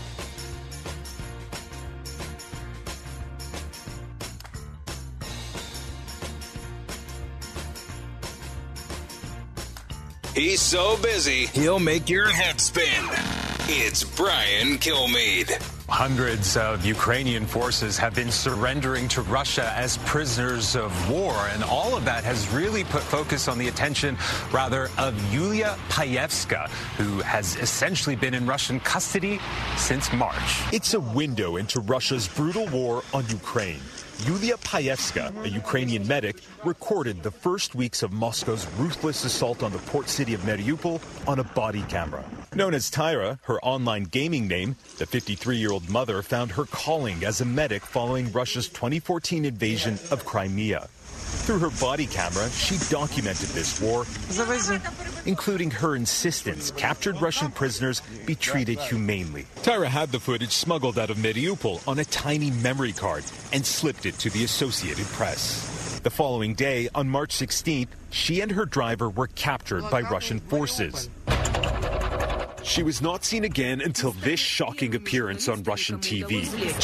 He's so busy, he'll make your head spin. It's Brian Kilmeade. Hundreds of Ukrainian forces have been surrendering to Russia as prisoners of war, and all of that has really put focus on the attention, rather, of Yulia Payevska, who has essentially been in Russian custody since March. It's a window into Russia's brutal war on Ukraine. Yulia Payevska, a Ukrainian medic, recorded the first weeks of Moscow's ruthless assault on the port city of Mariupol on a body camera. Known as Tyra, her online gaming name, the fifty-three-year-old mother found her calling as a medic following Russia's twenty fourteen invasion of Crimea. Through her body camera, she documented this war, including her insistence captured Russian prisoners be treated humanely. Tyra had the footage smuggled out of Mariupol on a tiny memory card and slipped it to the Associated Press. The following day, on March sixteenth, she and her driver were captured by Russian forces. She was not seen again until this shocking appearance on Russian T V,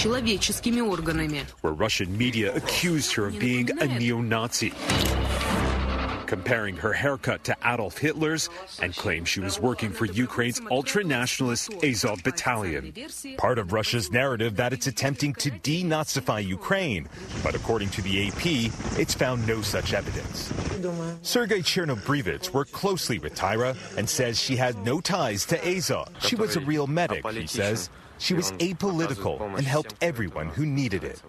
where Russian media accused her of being a neo-Nazi, comparing her haircut to Adolf Hitler's, and claimed she was working for Ukraine's ultra-nationalist Azov battalion, part of Russia's narrative that it's attempting to denazify Ukraine. But according to the A P, it's found no such evidence. Sergei Chernobrivets worked closely with Tyra and says she had no ties to Azov. She was a real medic, he says. She was apolitical and helped everyone who needed it.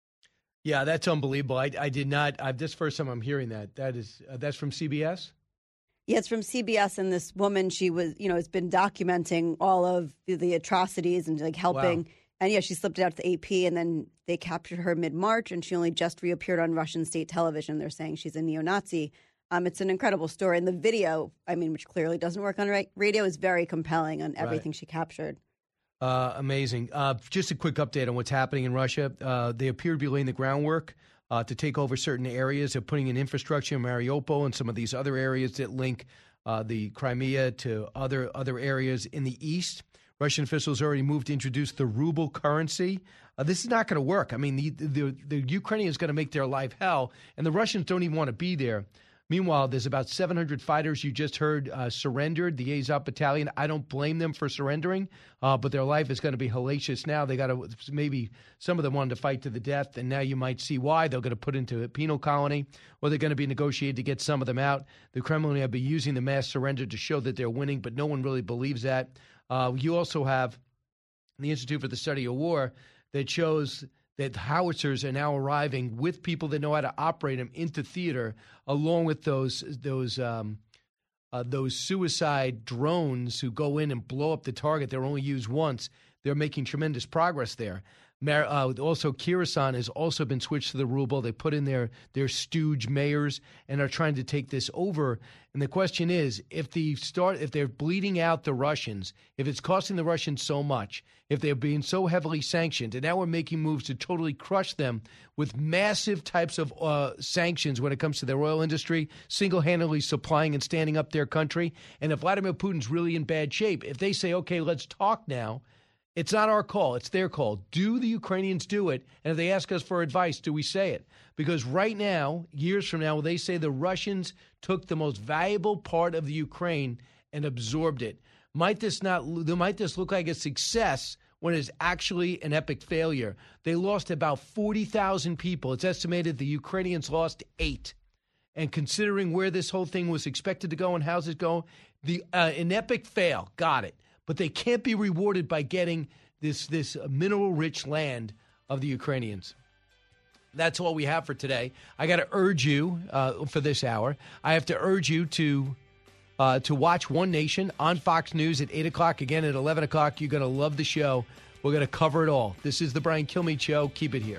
Yeah, that's unbelievable. I, I did not. I, this is the first time I'm hearing that. That is uh, that's from C B S. Yeah, it's from C B S, and this woman, she was, you know, has been documenting all of the, the atrocities and like helping. Wow. And yeah, she slipped it out to the A P, and then they captured her mid-March, and she only just reappeared on Russian state television. They're saying she's a neo-Nazi. Um, it's an incredible story, and the video, I mean, which clearly doesn't work on ra- radio, is very compelling on everything right. she captured. Uh, amazing. Uh, just a quick update on what's happening in Russia. Uh, they appear to be laying the groundwork uh, to take over certain areas. They're putting in infrastructure in Mariupol and some of these other areas that link uh, the Crimea to other other areas in the east. Russian officials already moved to introduce the ruble currency. Uh, this is not going to work. I mean, the, the, the Ukrainians going to make their life hell, and the Russians don't even want to be there. Meanwhile, there's about seven hundred fighters you just heard uh, surrendered, the Azov battalion. I don't blame them for surrendering, uh, but their life is going to be hellacious now. They got to, maybe some of them wanted to fight to the death, and now you might see why. They're going to put into a penal colony, or they're going to be negotiated to get some of them out. The Kremlin have been using the mass surrender to show that they're winning, but no one really believes that. Uh, you also have the Institute for the Study of War that shows that howitzers are now arriving with people that know how to operate them into theater, along with those those um, uh, those suicide drones who go in and blow up the target. They're only used once. They're making tremendous progress there. Mar- uh, also, Kyrgyzstan has also been switched to the ruble. They put in their their stooge mayors and are trying to take this over. And the question is, if the start, if they're bleeding out the Russians, if it's costing the Russians so much, if they're being so heavily sanctioned, and now we're making moves to totally crush them with massive types of uh, sanctions when it comes to their oil industry, single-handedly supplying and standing up their country. And if Vladimir Putin's really in bad shape, if they say, okay, let's talk now, it's not our call. It's their call. Do the Ukrainians do it? And if they ask us for advice, do we say it? Because right now, years from now, they say the Russians took the most valuable part of the Ukraine and absorbed it. Might this not? Might this look like a success when it's actually an epic failure? They lost about forty thousand people. It's estimated the Ukrainians lost eight. And considering where this whole thing was expected to go and how's it go, the uh, an epic fail. Got it. But they can't be rewarded by getting this this mineral-rich land of the Ukrainians. That's all we have for today. I got to urge you uh, for this hour. I have to urge you to uh, to watch One Nation on Fox News at eight o'clock, again at eleven o'clock. You're going to love the show. We're going to cover it all. This is the Brian Kilmeade Show. Keep it here.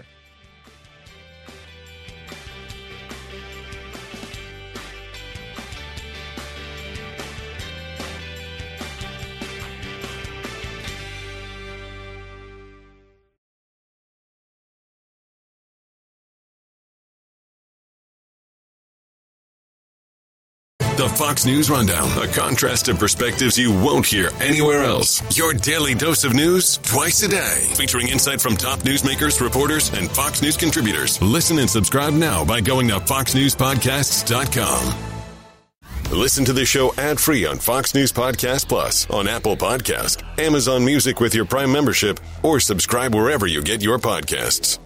The Fox News Rundown, a contrast of perspectives you won't hear anywhere else. Your daily dose of news twice a day, featuring insight from top newsmakers, reporters, and Fox News contributors. Listen and subscribe now by going to fox news podcasts dot com. Listen to the show ad-free on Fox News Podcast Plus, on Apple Podcast, Amazon Music with your Prime membership, or subscribe wherever you get your podcasts.